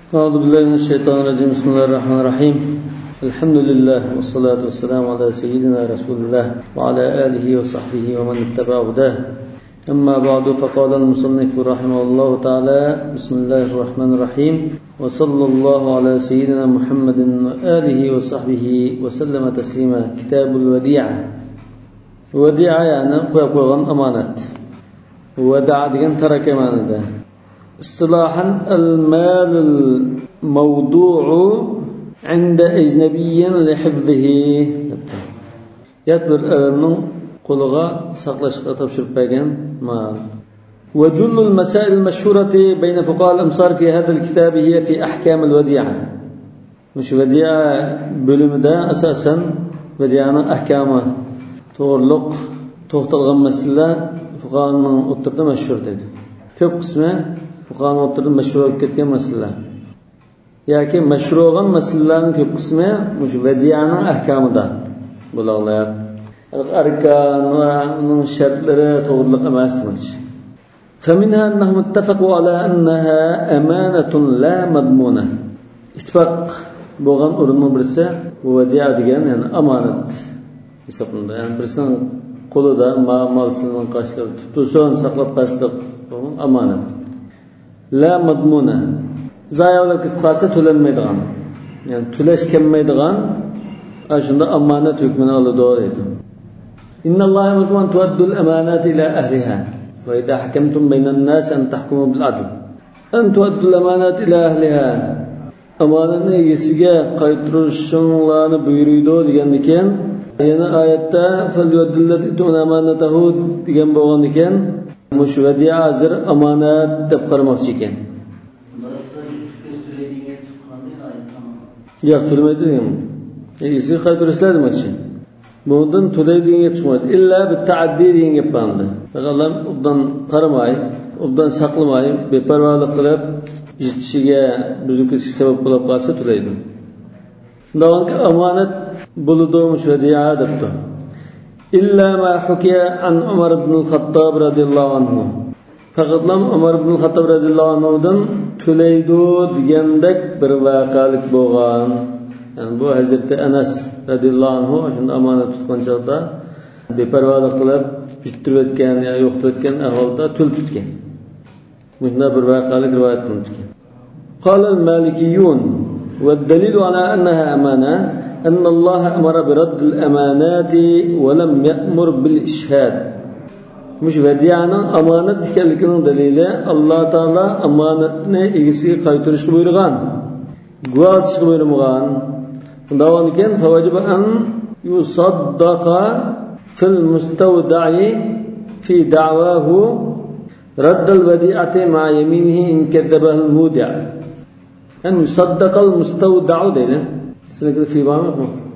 أعوذ بالله من الشيطان الرجيم. بسم الله الرحمن الرحيم. الحمد لله والصلاة والسلام على سيدنا رسول الله وعلى آله وصحبه ومن اتبع هداه. أما بعد، فقال المصنف رحمه الله تعالى: بسم الله الرحمن الرحيم، وصلى الله على سيدنا محمد وآله وصحبه وسلم تسليما. كتاب الوديعة. وديعة يعني قوغان أمانات. ودع ديان ترك أمانة. اصطلاحا المال الموضوع عند أجنبي لحفظه. يتبر أمن قلغا سقلشقا تبشر باقين مال. وجل المسائل المشهورة بين فقهاء الأمصار في هذا الكتاب هي في أحكام الوديعة. مش وديعة بلمدا أساسا وديعة أحكامه تورلق توختلغم مسألة فقهاء أطرد مشهور ده كيف قسمه فقهاء أطرد مشهور كتير مسألة يعني مشروعا مسألة كيف قسمه مش وديعة أحكام ده بقول الله الأركان والشرط تورلق ما استمش. فمنها أنهم اتفقوا على أنها أمانة لا مضمونة. اتفاق بوغان أورنو برسة وديعة ديان يعني أمانة يسمونه يعني برسان قولوا ده ما مالسن قاشلر تسون سقلب قاشلر أمانة لا مضمونة. زايا ولا كتقاسة تلم ميدغان يعني تلاش كم ميدغان عشان ده أمانة يكمن الله دوريده. إن الله يأمركم أن تؤدوا الأمانات إلى أهلها وإذا حكمتم بين الناس أن تحكموا بالعدل. أن تؤدوا الأمانات إلى أهلها. أمانة يسجى قيترشون الله بيريدو ديان هنا آية فليؤدي الذي تؤمن أمانته ديان بوغان ديان مش وديعة عزر أمانات تبقر مفشيكين يقتل ما يدريهم يسير قيترش لازم أكشن بودن تدين يتشمد إلا بالتعدي دين يبامده. فقالهم أبدان قرماي أبدان سقلماي بپرواله قلب جتشيجا بزوكسي سبب قلب قاسة تليدن. دونك أمانة بلدوم شوديعة دبته. إلا ما حكي عن عمر بن الخطاب رضي الله عنه. فقالهم عمر بن الخطاب رضي الله عنه دن تليدو ديندك برواقالك بوغان. Yani bu Hazreti Enes radıyallahu anhu şimdi amanet tutkan çağda beparvalık qilib juttirib o'tgan ya yo'qitib o'tgan ahvolda tul tutgan. Bunda bir voqealik rivoyat qilingan. قال المالكيون والدليل على أنها أمانة أن الله أمر برد الأمانات ولم يأمر بالإشهاد. مش وديعنا أمانة ekanligining dalili Allah Taala amonatni egasiga qaytarishga buyurgan. Guvohlikka buyurmagan. داون كان فوجب أن يصدق في المستودع في دعواه رد الوديعة مع يمينه إن كذبه المودع. أن يصدق المستودع ده سنكتب في بعض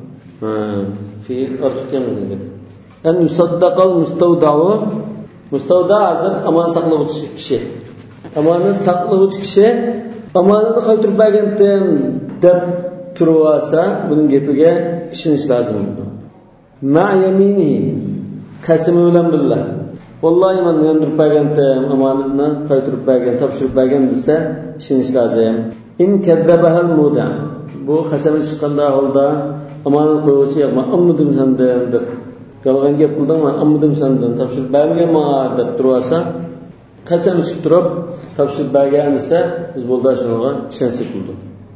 في أرض كامل كده. أن يصدق المستودع مستودع عزل أمان سقله شيء أمان سقله شيء أمان خاطر بعدين دب turuvasa bunun gepiga ishonish lozim. Ma yaminihi qasmi bilan billah. Vallahi men yondirib bergandim, amonatni qaytirib bergan, topshirib bergan desa ishonish lozim. In kadzabahal muda. Bu qasam chiqqanda holda amonat qo'yuvchi yo'qmi? Ammudim sandan deb. Yolg'on gap qildim, men ammudim sandan topshirib berganman deb turuvasa qasam chiqib turib topshirib bergan desa biz bo'ldi shunga ishonsak bo'ldi.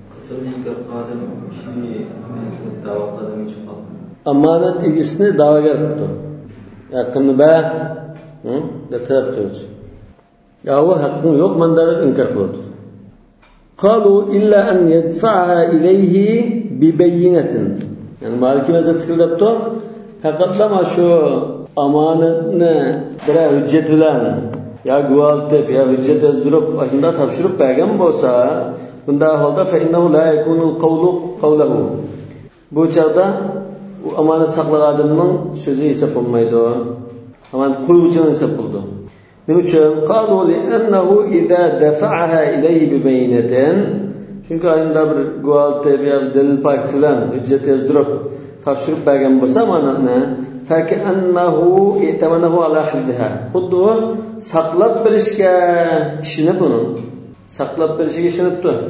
Amanat egisini da'vogar qildi. Yaqinni ba deb ta'kid. Ya u haqqi yo'q menda deb inkor qildi. Qalu illa an yadfa'ha ilayhi bi bayyinatin. Yani maliki mazhab fikrlabdi. Faqatla shu amonatni bir hujjat bilan ya guvoh ya hujjat yozdirib shunda topshirib bergan bo'lsa bunda holda fa innahu la yakunu qawluhu. Bu chaqda u amonat saqlagan odamning so'zi hisoblanmaydi. Amonat qo'yuvchi hisoblanadi. Nima uchun? Qalu li annahu idza dafa'aha ilayhi bi bayinatin. Chunki ayında bir guvoh ya dalil pak bilan hujjat yozdirib topshirib bergan bo'lsa amonatni fa ka'annahu itamanahu ala hifdha. Xuddi saqlab berishga ishini buni saqlab berishiga ishonibdi.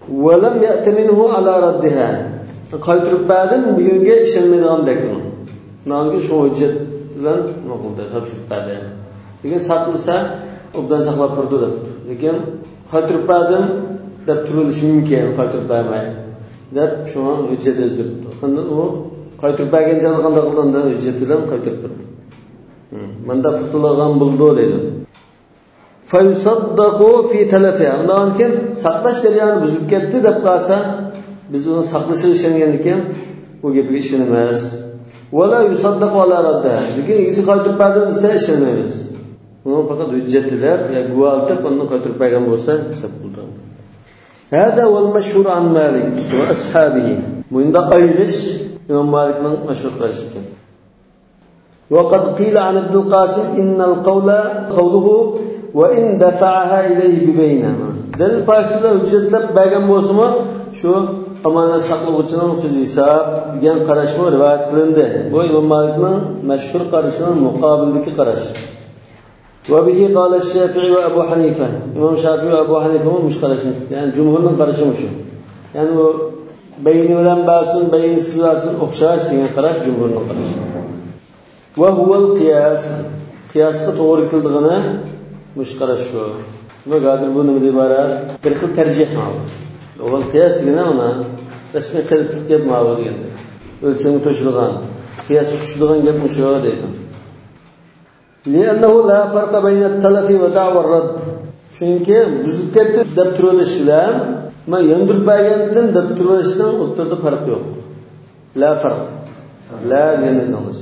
ولم يأت منه على ردها qaytirib berdim bugunga ishonmaydigandek uni nonga shu hujjat bilan nima qildi topshirib berdi lekin saqlasa obdan saqlab turdi deb lekin qaytirib berdim deb turilishi mumkin qaytirib bermay deb shuni hujjat o'zdiribdi undan u qaytirib bergan joyda qanday qilganda hujjat bilan qaytirib turdi manda qutulagan bo'ldi dedi fayusaddaqu fi talafiha undan keyin saqlash jarayoni buzilib ketdi deb qalsa biz uni saqlashga ishongan ekan u gapiga ishonamiz wala yusaddaqu ala radda lekin igisi qaytirib berdi desa ishonmaymiz uni faqat hujjatlar va guvohlik uni qaytirib bergan bo'lsa hisob qildi hada wal mashhur an Malik va ashabihi bunda ayrish imom Malikning mashhur qilishi ekan وقد قيل عن ابن القاسم إن القول قوله وإن دفعها إليه ببينها دل پاکتida hujjatlab bergan bo'lsa-mu shu amonat saqlovchining so'zi hisob degan qarashmi rivoyat qilindi bu imom Malikning mashhur qarashining muqobildagi qarash va bihi qala Shafi'i va Abu Hanifa imom Shafi'i va Abu Hanifa mushqarashni ya'ni jumhurning qarashi shu ya'ni u bayni bilan ba'sun baynisiz ba'sun o'xshash degan qarash jumhurning qarashi va huwa al-qiyas qiyasga to'g'ri keldigini mushqarash shu va gadir bu nima iborat bir xil tarjih ma'lum avval qiyas degan mana rasmiy qilib gap ma'lum deganda o'lchami to'shilgan qiyas tushadigan gap shu deydi لأنه لا فرق بين التلف ودعوى الرد chunki buzib ketdi deb turilish bilan ma yondirib bergandan deb turilishdan o'rtada farq yo'q la farq la degan so'z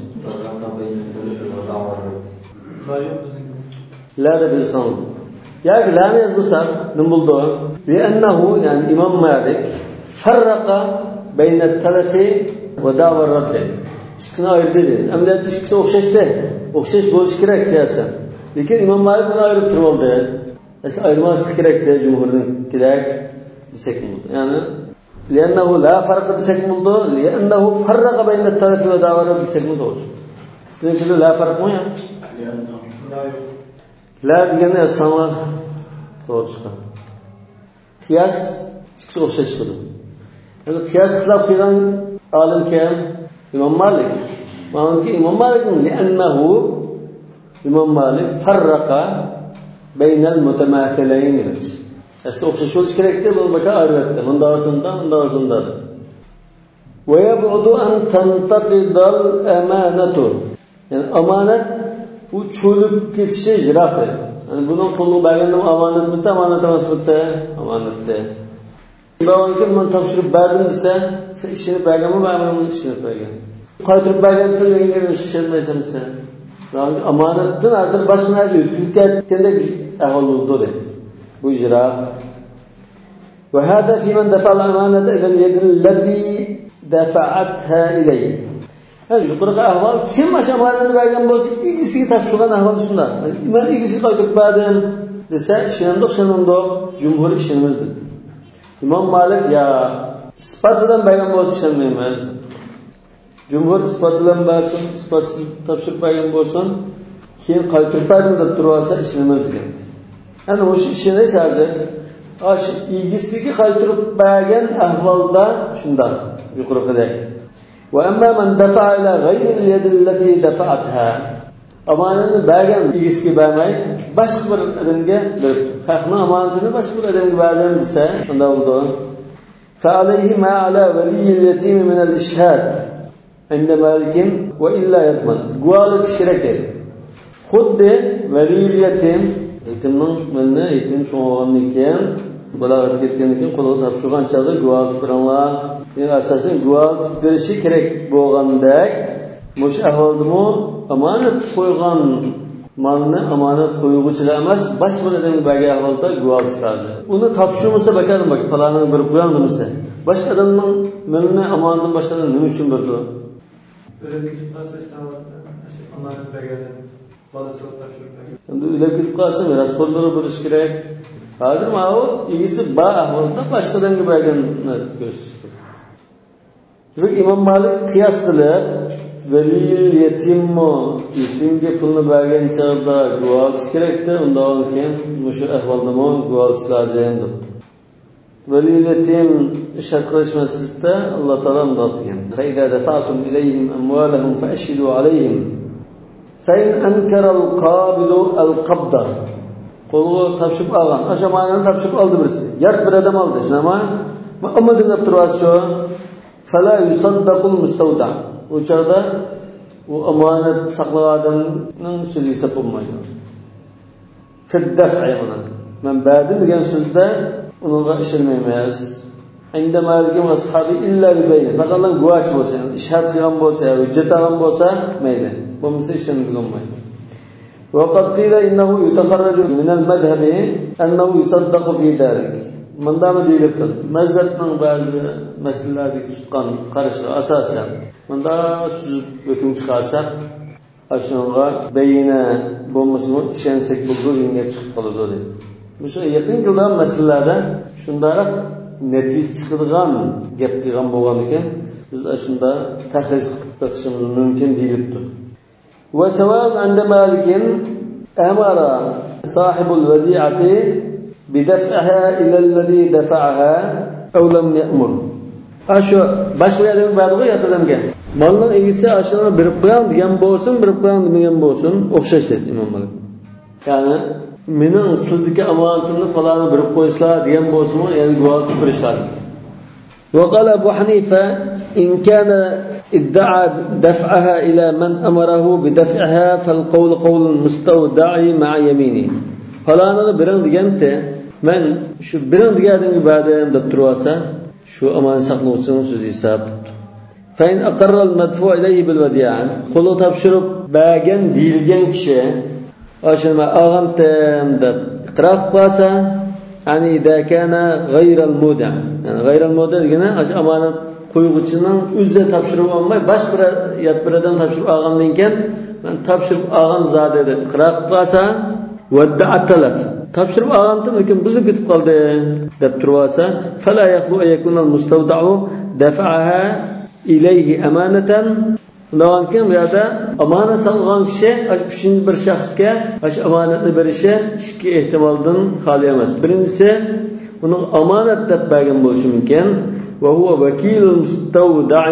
لا ده بلسان يعني لا يزبط نمبلدو لأنه يعني إمام مالك فرق بين التلف ودعوى الرد شكنا أيردي أم لا تشكسه أخشش بولش كراك تياسا لكن إمام مالك بنا أيرب ترولده بس أيرماس كراك تيا جمهورين كراك بسكمل يعني لأنه لا فرق بسكمل لأنه فرق بين التلف ودعوى الرد بسكمل سنكله لا فرق مو يعني la degani asoma to'g'ri chiqadi qiyos ikki o'xshash chiqadi endi qiyos qilib qilgan olim kim imom Malik maniki imom Malik li'annahu imom Malik farraqa baynal mutamathilayn asli o'xshash bo'lish kerakda bu baka albatta bunda va yab'udu an tantaqidal amanatu yani amonat u cho'lib ketishi yiroq edi. Yani bunun qo'lga bergandan amonat bitta, amonat emas bitta, amonatda. Undan keyin men topshirib berdim desa, sen ishini berganmi, men ishini bergan. Qaytirib bergandan menga ish qilmaysan desa, amonatdan ortiq boshqa narsa o'tkazib ketgandek ahvol bo'ldi. Bu yiroq. Wa hada fi man dafa'a al-amanata ila al-yad allati dafa'atha ilayhi. Yuqorqi ahvol kim mashamarani bergan bo'lsa igisiga topshirgan ahvol shunday. Men igisiga qaytirib berdim desa, ishonamdoq jumhur ishonamiz dedi. Imom Malik ya isbotidan bergan bo'lsa ishonmaymiz. Jumhur isbotidan bersin, isbotsiz topshirib bergan bo'lsin, keyin qaytirib berdim deb tursa ishonamiz degan. Ana o'sha ishonish hozir osh igisiga qaytirib bergan ahvolda shunday yuqorqidek. وأما من دفع إلى غير اليد التي دفعتها أمانة باغن إيجسكي باماي başka bir adamga berib haqni amonatini başka bir adamga berdim desa unda bo'ldi فعليه ما على ولي اليتيم من الإشهاد عند مالك وإلا يضمن guvohlik kerak edi xuddi ولي اليتيم yetimning mana yetim cho'g'onikan balogat ketgandan keyin qo'lga topshirgan chog'da guvohlik beranglar yani asosan guvohlik berishi kerak bo'lgandek mush ahvoldimi amonat qo'ygan molni amonat qo'yuvchilar emas boshqa bir odamga bergan ahvolda guvohlik chiqadi uni topshirmasa bakardim bak falonini berib qo'yam demasa boshqa odamning molni amonatini boshqa odam nima uchun berdi o'lib ketib qolsa amonat bergan bolasiga topshirib endi o'lib ketib qolsa rasxo'rlari bo'lishi kerak hozir mana u igisi bor ahvolda boshqa odamga berganini ko'rsatish kerak Çünkü İmam Malik qiyas qilib, velil yetimga pulni bergan chog'da guvohlik kerakda, undan keyin o'sha ahvolda guvohlik lozim deb. veliyetim şart qilishmasizda Alloh taolo bunday degan. Fa'ida dafa'tum ilayhim amwalahum fa'ashhidu alayhim. Fa'in ankara al-qabilu al-qabda. Qo'lga topshirib olgan, ashamanani topshirib oldi birisi. Yat bir odam oldi, shunama. Ammo deb turasho, fala yusaddaqul mustawda. O chaqda u amonat saqlagan odamning so'zi hisob bo'lmaydi. Fiddaf'i mana. Men ba'di degan so'zda unga ishonmaymiz. Inda malikim ashabi illa bi bayna. Faqat guvoh bo'lsa, ishhad qilgan bo'lsa, hujjat olgan bo'lsa, mayli. Bo'lmasa ishonilmaydi. وقد قيل إنه يتخرج من المذهب أنه يصدق في ذلك. من دام ديلبت مذهب من بعض مسألة tutgan qarashga asosan bunda suzib hukm chiqarsa ashunga bayina bo'lmasmi ishonsak bo'lgan chiqib qoladi dedi. O'sha yaqin qilgan masalalarda shunday natija chiqadigan gap qilgan bo'lgan ekan biz shunda tahrij qilib chiqishimiz mumkin deyilibdi. وسواء عند مالك أمر صاحب الوديعة بدفعها إلى الذي دفعها أو لم يأمر. أشو باش بيادم بعده يأتلم كه. مالنا إيجسي أشنا بربقان ديان بوسن بربقان ديان بوسن أخشش dedi İmam Malik. Yani mening sizdagi amonatimni falani berib qo'yishlar degan bo'lsa-mu, yani guvoh berishlar. وقال أبو حنيفة إن كان ادعى دفعها إلى من أمره بدفعها فالقول قول المستودع مع يمينه. فلانا برن ديانته من شو برن ديادم بعدين دبترواسا شو أمان سقلوسن سوزي سابت. فإن أقر المدفوع إليه بالوديعة قلوا تبشرب باجن ديلجن كشة عشان ما أغمتم دب قراءة قاسا يعني إذا كان غير المودع يعني غير المودع يعني عشان أمانة qo'yuvchining o'zi topshirib olmay boshqa bir yot bir odam topshirib olgandan keyin men topshirib olgan zot edi qiraq qilsa vadda'a talaf topshirib olgandim lekin buzib ketib qoldi deb tursa fala yaqulu yakuna al-mustawda'u dafa'aha ilayhi amanatan lekin bu yerda amonat saqlagan kishi uchinchi bir shaxsga shu omonatni berishi ikki ehtimoldan xoli emas. Birinchisi uning omonat deb bergan bo'lishi mumkin. وهو وكيل المستودع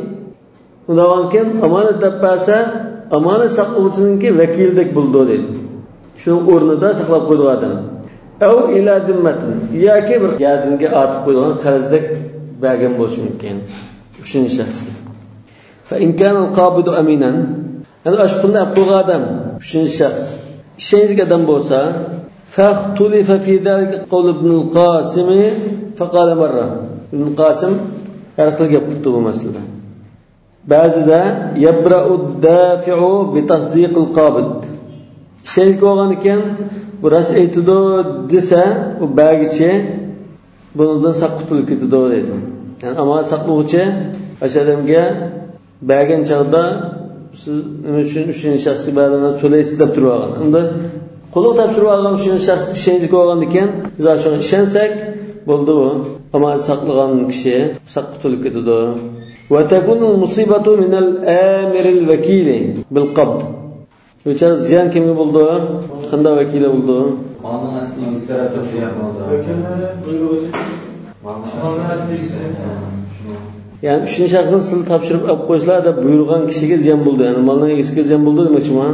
ولكن أمانة تباسا أمانة سقوطنك وكيل دك بلدودي شو أورندا سقلا قدوادن أو إلى ذمة يا كبر يادنك آتف قدوان خرز دك باقم بوش ممكن شنو شخص فإن كان القابض أمينا أنا أشقنا أبقى آدم شنو شخص شنو قدم بوسا فاختلف في ذلك قول ابن القاسم فقال مرة ابن القاسم أرخل يبطل مثلا بعضها يبرأ الدافع بتصديق القابض شيء كوغان كان براس ايتدو دسا وباقيتشي بندن سقطل كتدو ديدو يعني أما سقطوچه أشادمگه باقين چاقدا üçüncü şahsı bağlarına söyleysi dep turğan. Unda quluq tapşırıp algan üçüncü şahs işenci koğan eken biz aşağı işensek bo'ldi bu ama saqlagan kishi saq tutulib ketadi. Va takunu musibatu min al-amir al-vakil bil-qabd. O'sha ziyon kimga bo'ldi? Qanday vakili bo'ldi? Malning asli taraf topshirgan bo'ldi. Vakillar buyrug'i. Malning asli yani uchinchi shaxsni sil topshirib olib qo'yishlar deb buyurgan kishiga ziyon bo'ldi. Yani malning egasiga ziyon bo'ldi demoqchimi?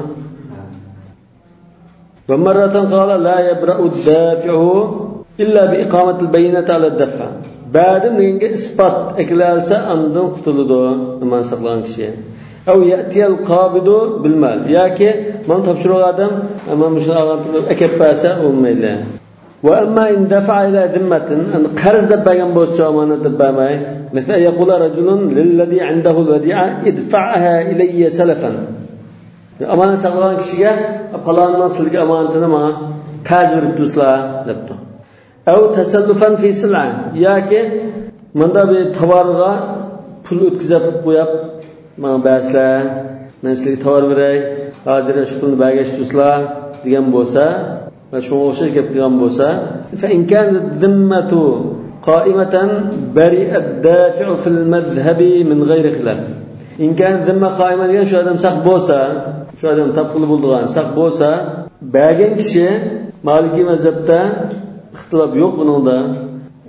Va marratan qala la yabra'u ad-dafi'u إلا بإقامة البينة على الدفع. بعد نيجي إثبات إكلالسا عندهم قتلوا ما نسقلان شيء. أو يأتي القابض بالمال. ياكي من تبشروا آدم أما مش آدم أكيد باسا وميلا. وأما إن دفع إلى ذمة أن قرض دبّاً بوسوا أمانة دبّاماي مثل يقول رجل للذي عنده الوديعة ادفعها إلي سلفا. أمانة سقلان شيء فلان نصلك أمانتنا ما تاجر دوسلا لبته. أو تسلفا في سلعة ياكي من ده بتوارغا pul o'tkazib qo'yib mana ba'slar men sizga tovar beray hozir shu pulni bagash tuslar degan bo'lsa va shunga o'xshash gap degan bo'lsa fa in kan dhimmatu qa'imatan bari'a ad-dafi'u fil madhhabi min g'ayri khilaf in kan dhimma qa'ima degan shu odam saq bo'lsa shu odam taqul bo'lgan saq bo'lsa bagan kishi Maliki mazhabda ixtilof yo'q buningda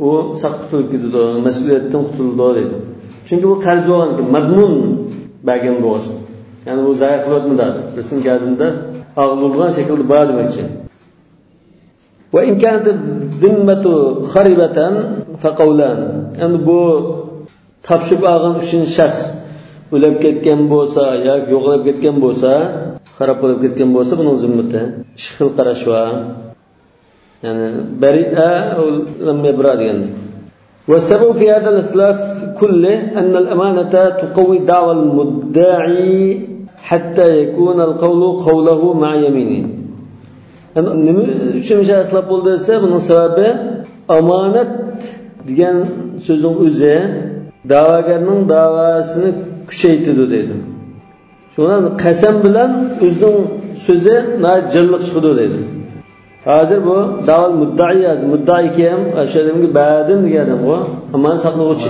u saq qutulib ketadi, mas'uliyatdan qutuldi deydi. Chunki bu qarz bo'lgan, madmun bergan bo'lsa. Ya'ni u zayi qilotmadi. Bizning gadinda og'ilgan shaklda bor demoqchi. Va in kanat zimmatu kharibatan faqawlan. Endi bu topshirib olgan uchun shaxs o'lib ketgan bo'lsa yoki yo'qolib ketgan bo'lsa, xarob bo'lib ketgan bo'lsa, buning zimmati ikki xil qarash bor. Ya'ni bari'a lam yabra degan. والسبب في هذا الاختلاف كله أن الأمانة تقوي دعوى المدعي حتى يكون القول قوله مع يمينه. Nima uchun ixtilof bo'ldi desa, buning sababi amonat degan so'zning o'zi da'vogarning da'vosini kuchaytiradi deydi. Shundan qasam bilan o'zining so'zi najillik chiqadi deydi. Hozir bu davol muddai kim ashadimga ba'din degan bu amonat saqlovchi.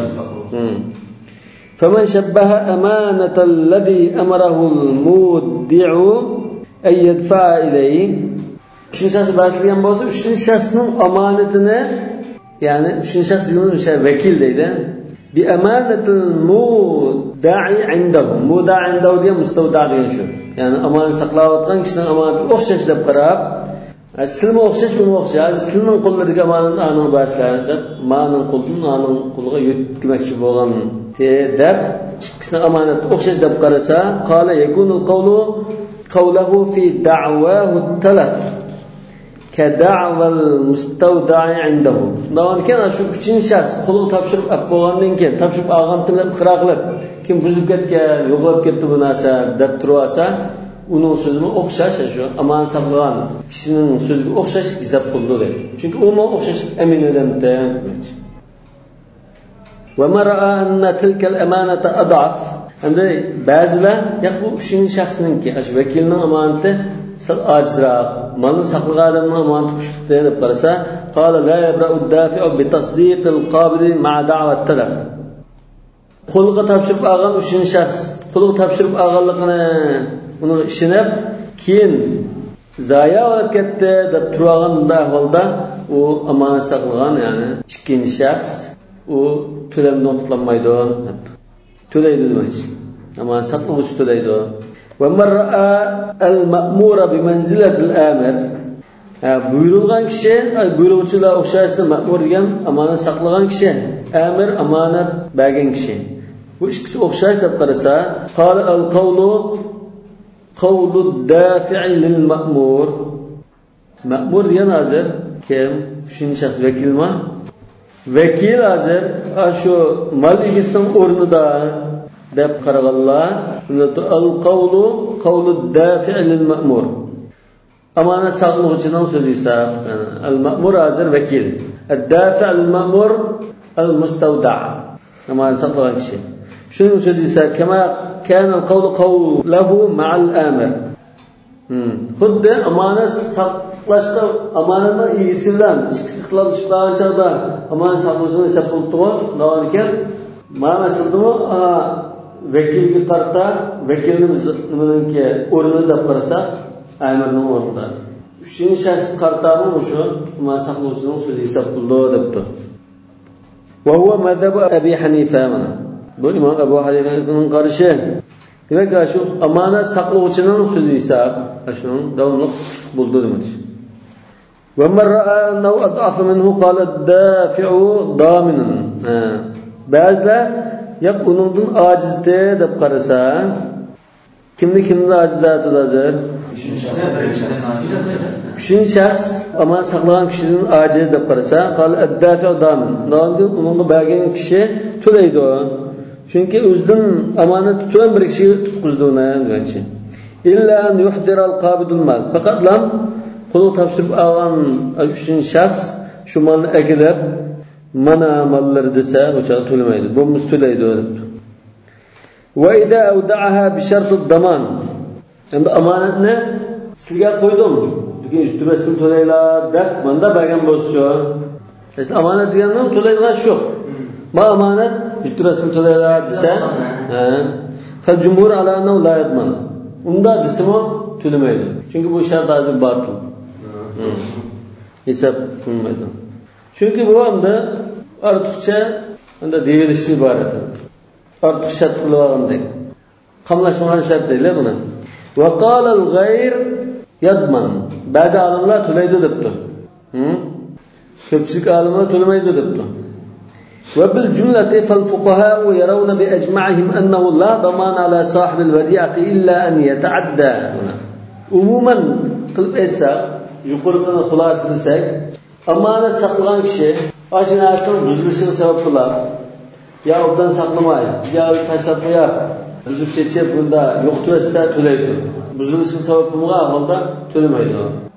فمن شبه أمانة الذي أمره المودع أن يدفع إليه. Üçüncü şahs bahsedilen bo'lsa, üçüncü şahsning amonatini, ya'ni üçüncü şahs vekil deydi. Bi amanatil muda'i indahu. Muda'i indahu degan mustawda degan shu. Ya'ni amonat saqlayotgan kishining amonatini o'xshash deb qarab, silmi o'xshash, buni o'xshash. Silning qo'llaridagi amonatni aning bahslarida, ma'ning qo'liga yetkazmoqchi bo'lgan deb ikkisining amonati o'xshash deb qarasa, qala yakunul qawluhu fi da'wahu talaf kada'val mustawda'i indahu. Navonkan shu uchinchi shaxs qo'lga topshirib bo'lgandan keyin topshirib olgandan iqror qilib, kim buzib ketgan, yo'qolib ketdi bu narsa deb turasa, uning so'ziga o'xshash shu amonat saqlagan kishining so'ziga o'xshash hisob qildi deydi. Chunki u o'xshash aminadan demoqchi. Va mara'a anna tilka al-amanata ad'af. Endi ba'zilar yo'q bu uchinchi shaxsningki, shu vakilning amonati sal ajizroq, malni saqlagan odamning amonati kuchli deb qarasa, qala la yabra'u ad-dafi'u bi tasdiq al-qabil ma'a da'wa at-talaf. Qo'lga topshirib olgan uchinchi shaxs qo'lga topshirib olganligini uni ishinib, keyin zoya olib ketdi deb turgan ahvolda u amonat saqlagan, ya'ni ikkinchi shaxs u to'lamdan qutlanmaydi. To'laydi demoqchi. Amonat saqlovchi to'laydi. Va mar'a al-ma'mura bi manzilati al-amir. Buyurilgan kishi, buyuruvchilar o'xshaysa ma'mur degan amonat saqlagan kishi, amir amonat bergan kishi. Bu ikkisi o'xshash deb qarasa, qala al-qawlu qawlu ad-dafi'i lil-ma'mur. Ma'mur degan hozir kim? Uchinchi shaxs vakilmi? Vakil hozir shu mal egasining o'rnida deb qaraganlar, al-qawlu qawlu ad-dafi'i lil-ma'mur. Amonat saqlovchining so'zi esa al-ma'mur hozir vakil. Ad-dafi' lil-ma'mur al-mustawda'. Amonat saqlagan kishi. Shuning so'zi esa kama kana al-qawlu qawluhu ma'al amir. Xuddi amonat saqlashda amonatning egasi bilan ikkisi ixtiloflashib qolgan chog'da amonat saqlovchining hisob qilib turgan, navonkan ma'nosini vakilga qarta, vakilni nimadanki o'rnida deb qarasa, amirning o'rnida. Uchinchi shaxs qartami o'sha amonat saqlovchining so'zi hisob qildi debdi. Va huwa madhhab Abi Hanifa. Bu imom Abu Hanifaning qarashi. Demak, shu amonat saqlovchining so'zi hisob, shuning davomli bo'ldi demoqchi. Va man ra'a annahu ad'afa minhu qala ad-dafi'u daminun. Ba'zilar yo'q uningdan ojizdi deb qarasa, kimni ojizladi hozir? Uchinchi shaxs amonat saqlagan kishining ojiz deb qarasa, qala ad-dafi'u damin. Uningga bergan kishi to'laydi. Chunki o'zidan amonat tutgan bir kishiga tutqizdi uni demoqchi. Illa an yuhdira al-qabidul mal. Faqat lam qo'lga topshirib olgan uchinchi shaxs shu malni agilab mana mallar desa, o'sha to'lamaydi. Bu to'laydi debdi. Va idza awda'aha bi shart ad-daman. Endi amonatni sizga qo'ydim. Lekin usturasini to'laylar deb menda bergan bo'lsa, siz amonat degandan to'laydigan shu. Ma amonat usturasini to'laylar desa, fa jumhur ala annahu la yadman. Unda desimi to'lamaydi. Chunki bu shart hozir batil. Hisob qilmaydi. Chunki bu hamda ortiqcha unda devilishni bor edi. Ortiq shart qilib olgandek. Qamlashmagan shart deylar buni. Va qala al-ghayr yadman. Ba'zi olimlar to'laydi debdi. Ko'pchilik olimlar to'lamaydi debdi. Va bil jumlati fal fuqaha yarawna bi ajma'ihim annahu la daman ala sahib al-wadi'ati illa an yata'adda. Umuman qilib esa yuqoridan xulosa qilsak, amonat saqlagan kishi ashinasini buzilishini sabab qilib, yo obdan saqlamaydi, yo tashlab qo'yadi, buzib ketib bunda yo'qotsa to'laydi. Buzilishini sabab qilgan holda to'lamaydi.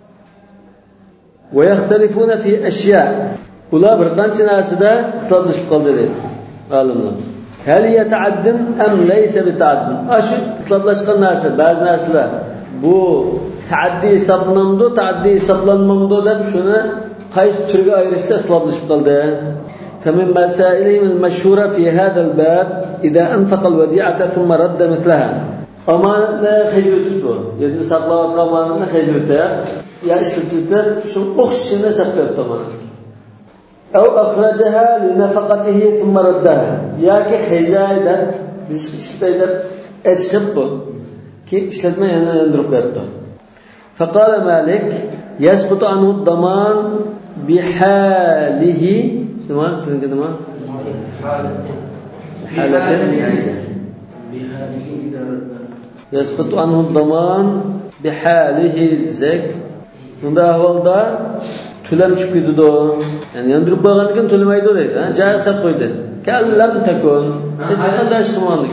Va yaxtalifuna fi ashya. Ular bir qancha narsada ixtiloflashib qoldi deydi olimlar. Hal yata'addin am laysa bita'addin? Ashu ixtiloflashgan narsa, ba'zi narsalar bu ta'addi hisoblanmadi, ta'addi hisoblanmadi deb shuni qaysi turga ayirishda ixtiloflashib qoldi. فمن مسائلهم المشهورة في هذا الباب إذا أنفق الوديعة ثم رد مثلها. أمانة خجلته، يعني سقلاء أمانة خجلته، يا إشلته شو أخشنا سقلت أمانة. أو أخرجها لنفقته ثم ردها. يا كخجلة بس إشلته أشكبه كي إشلته ما يندرك يبته. فقال مالك يسقط عنه الضمان بحاله. تمام سلم كده تمام حالة يسقط عنه الضمان بحاله زك bunda ahvolda to'lam chiqib ketdi. Yani yondirib qo'ygandan to'lamaydi deydi. Joy hisob qo'ydi. Kallam takun. Hech qanday ish qilmadik.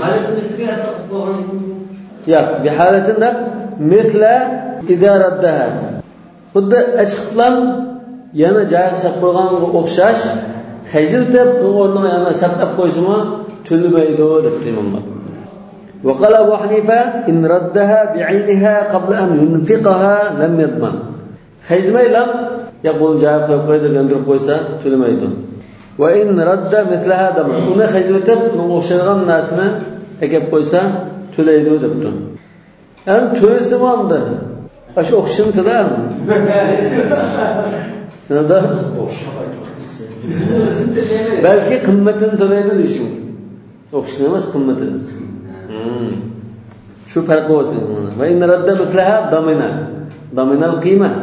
Yo'q, bi holatinda mithla idaraddaha. Xuddi achqiqlan yana joy hisob qo'yganga o'xshash hajr deb o'rniga yana saqlab qo'ysimi to'lamaydi deb imomlar. وقال أبو حنيفة إن ردها بعينها قبل أن ينفقها لم يضمن. خيزمي لم يقول جاب قيد يندر قويسا تلميدو. وإن رد مثلها ضمن. هنا خيزمتب نوشرغان ناسنا أجاب قويسا تليدو دبتون. أن تلسمام ده. أش أخشم تدام. هذا. belki kıymetini töleydi düşün. Okşunamaz kıymetini. Şu farkı olsun. Ve in radda mitlaha damina. Daminal kıyma.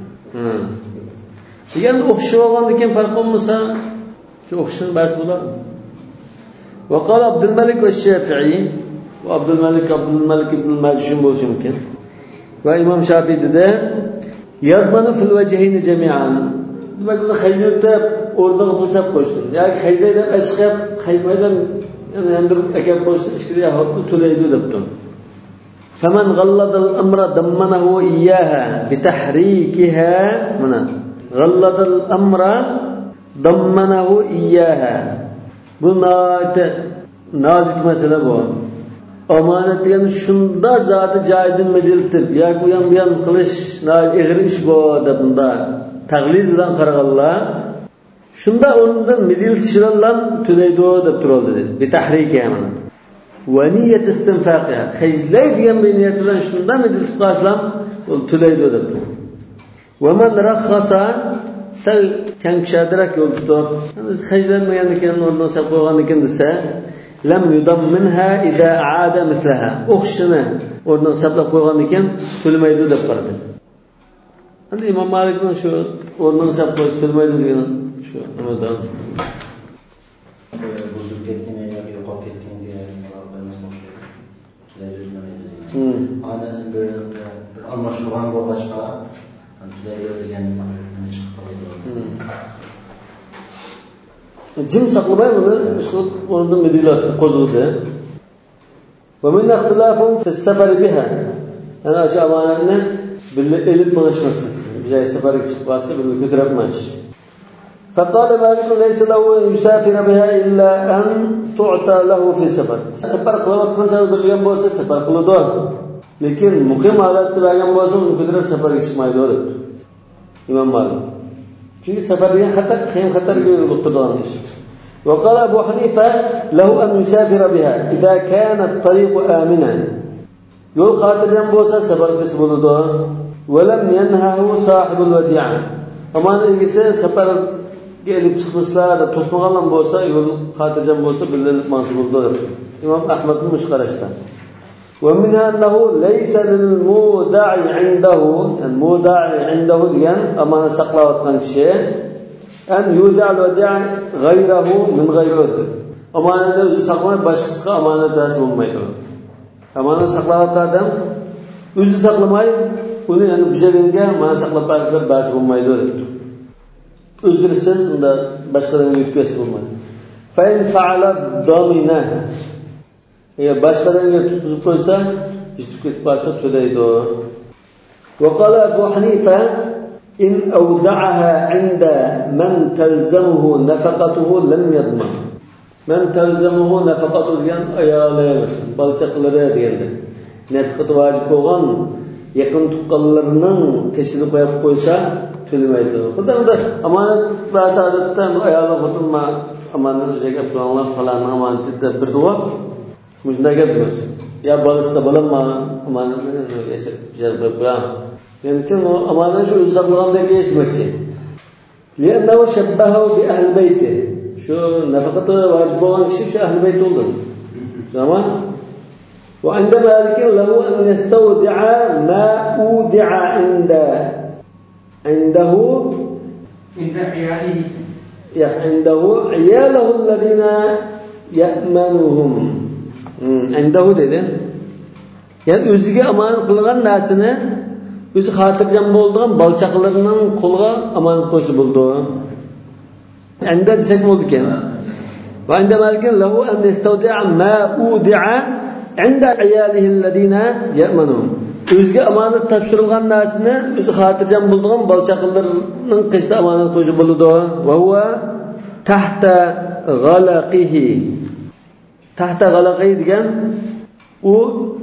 Yani okşu olandıkken farkı olmasa şu okşun bas bular. Ve kâle Abdülmelik ve Şafi'i ve Abdülmelik ibn Mecşun bolsun mümkün. Ve İmam Şafii de yadmanu fil vecihini cemi'an. Demek ki hacirde orada bulsap koysun. Yani hacirde aşkap haymaydan yandırıp ekip koysun. İşte hakkı tüleydi deptun. فَمَنْ غَلَّدَ الْأَمْرَ دَمَّنَهُ إِيَّاهَا بِتَحْرِيكِهَا غَلَّدَ الْأَمْرَ دَمَّنَهُ إِيَّاهَا. Bu nazik mesele bu. Amanet yani şunda zatı caydın mediltir. Ya uyan bir yan kılıç egri iş bu da bunda. Tagliz bilan qaraganlar shunda o'rnidan midil tishirlan to'laydi deb turoldi dedi. Bi tahrikiha mana. Va niyat istinfaqiha. Xajlay degan niyat bilan shunda midil tutqaslam to'laydi deb. Va man rakhasa sal kankshadiraq yo'l tutib, xajlanmagan ekan o'rnidan sab qo'ygan ekan desa, lam yudam minha idza aada mislaha. O'xshini o'rnidan sablab qo'ygan ekan to'lamaydi deb qaradi. Endi İmam Malikning shu o'rnidan sab qo'yish bilmaydi degan shu nimadan buzib ketgan yoki yo'qolib ketgan degan onasi bir almashtirgan bo'lg'achqa degan jim saqlamay uni shu o'rnidan medilatni qo'zg'adi. Va min ixtilafun fi as-safar biha. Ana shu amonatni birga elib mashmasız. Bir seferlik çıkması birga ko'tarapmish. فقال مالك ليس له أن يسافر بها إلا أن تعطى له في سفر. سفر قلوات كنسا بريان بوسا سفر قلودور. لكن مقيم حالات بريان بوسا unu ko'tarib safarga chiqmaydi dedi. İmam Malik. Çünkü seferliğin خيم خطر يقولون. وقال أبو حنيفة له أن يسافر بها إذا كان الطريق آمنا. Yol xatirdan bo'lsa safar qilsa bo'ladi. Velam yanhahu sahibul vadi'a. Aman egisi safar gelip çıkmışlar da tosmağanla bolsa, yol hatıcan bolsa bildirilip mansub oldu. İmam Ahmed'in müşkarışta. ومنها أنه ليس للمودع عنده المودع عنده diyen amana saklavatkan kişi en yudal veda gayrahu min gayri ödür. Amanada özü saklamayıp başkasına amanat tasip olmaydı. Amanat saklavatkan adam özü saklamayıp bunu yani bir şeyinge amanat saklavatkan tasip olmaydı. Özürsiz onda başkalarının yüklesi olmaydı. فَاِنْ فَعَلَ دَمِنَهِ eğer başkalarına tutup koysa hiç tüketip varsa töleydi o. وقال أبو حنيفة إن أودعها عند من تلزمه نفقته لم يضمن. من تلزمه نفقته diyen ayağlayamazsın. Balçakları diyendi. Nefkatı vacip olan yakın tukkallarının teşhini koyup koysa tülemeydi o. Kudan da amanet ve saadetten ayağla tutulma amanet özellikle falan amaneti de bir dua. Mujna gelmez. Ya balısta balanma amanetini yaşayacak böyle. Yani kim o amaneti şu saklagan diye geçmekçi. لأنه شبهه بأهل بيته. Şu nefakatı vacip olan kişi şu أهل beyt oldu. Tamam? وعند مالك له أن يستودع ما أودع عنده عياله الذين يأمنهم. Endahu dedi. Yani özüge amanet kılgan narsini özü hatırjam bolduğun balçaklarının kolga amanet koyusu buldu. Enda desek boldu eken. Ve inde malikin lehu en yestevdi'a ma udi'a inda iyalihillezine ye'menuhum. Özüge amanet tapşırılgan narsini özü hatırjam bolduğun balçaklarının kışta amanet koyusu buldu. Ve huve tahta galaqihi. Tahta galaqihi degan u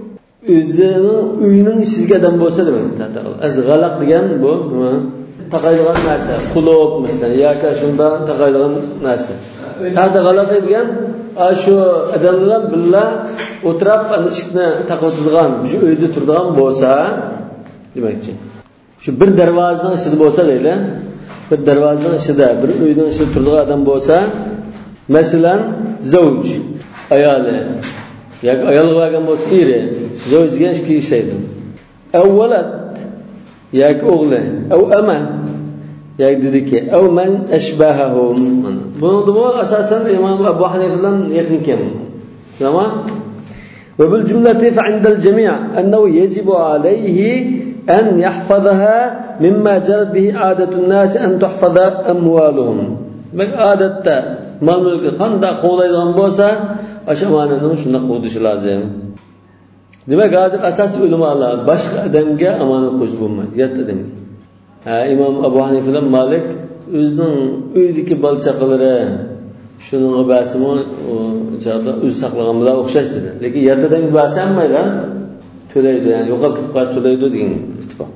özünün uyunun içiga adam bo'lsa demak. Az g'alaq degan bu taqaydigan narsa, qulub masalan yoki shunda taqaydigan narsa. Tahta g'alaqi degan shu odamlar billa o'tirib ishni taqaydigan, shu uyda turadigan bo'lsa demakchi. Shu bir darvozaning ichida bo'lsa deydi. Bir darvozaning ichida, bir uyning ichida turadigan odam bo'lsa, masalan, zavj ayoli yoki ayol bo'lgan bo'lsa eri zavj degan ikki ishlaydi. Avvalat yoki o'g'li, av ama yoki dediki, av man ashbahahum. Buni bu asosan Imom Abu Hanifadan yaqin ekan. Tamam? Ve bil cümleti fe indel cemi' ennehu yecibu aleyhi en yahfazaha mimma cerat bihi adetun nas en tuhfaza amwaluhum. Bak adette mal mülkü qanday qo'llaydigan bo'lsa aşamanının şunda qo'yishi lozim. Demak, hozir asosiy ulamolar boshqa odamga amonat qo'yib bo'lmaydi, yot odamga. Imom Abu Hanifa bilan Malik o'zining uydagi balchaqalari shuning g'ibasimi o'chada o'zi saqlagan bilan o'xshash dedi. Lekin yot odamga basammaydan to'laydi, ya'ni yo'qolib ketib qolsa to'laydi degan ittifoq.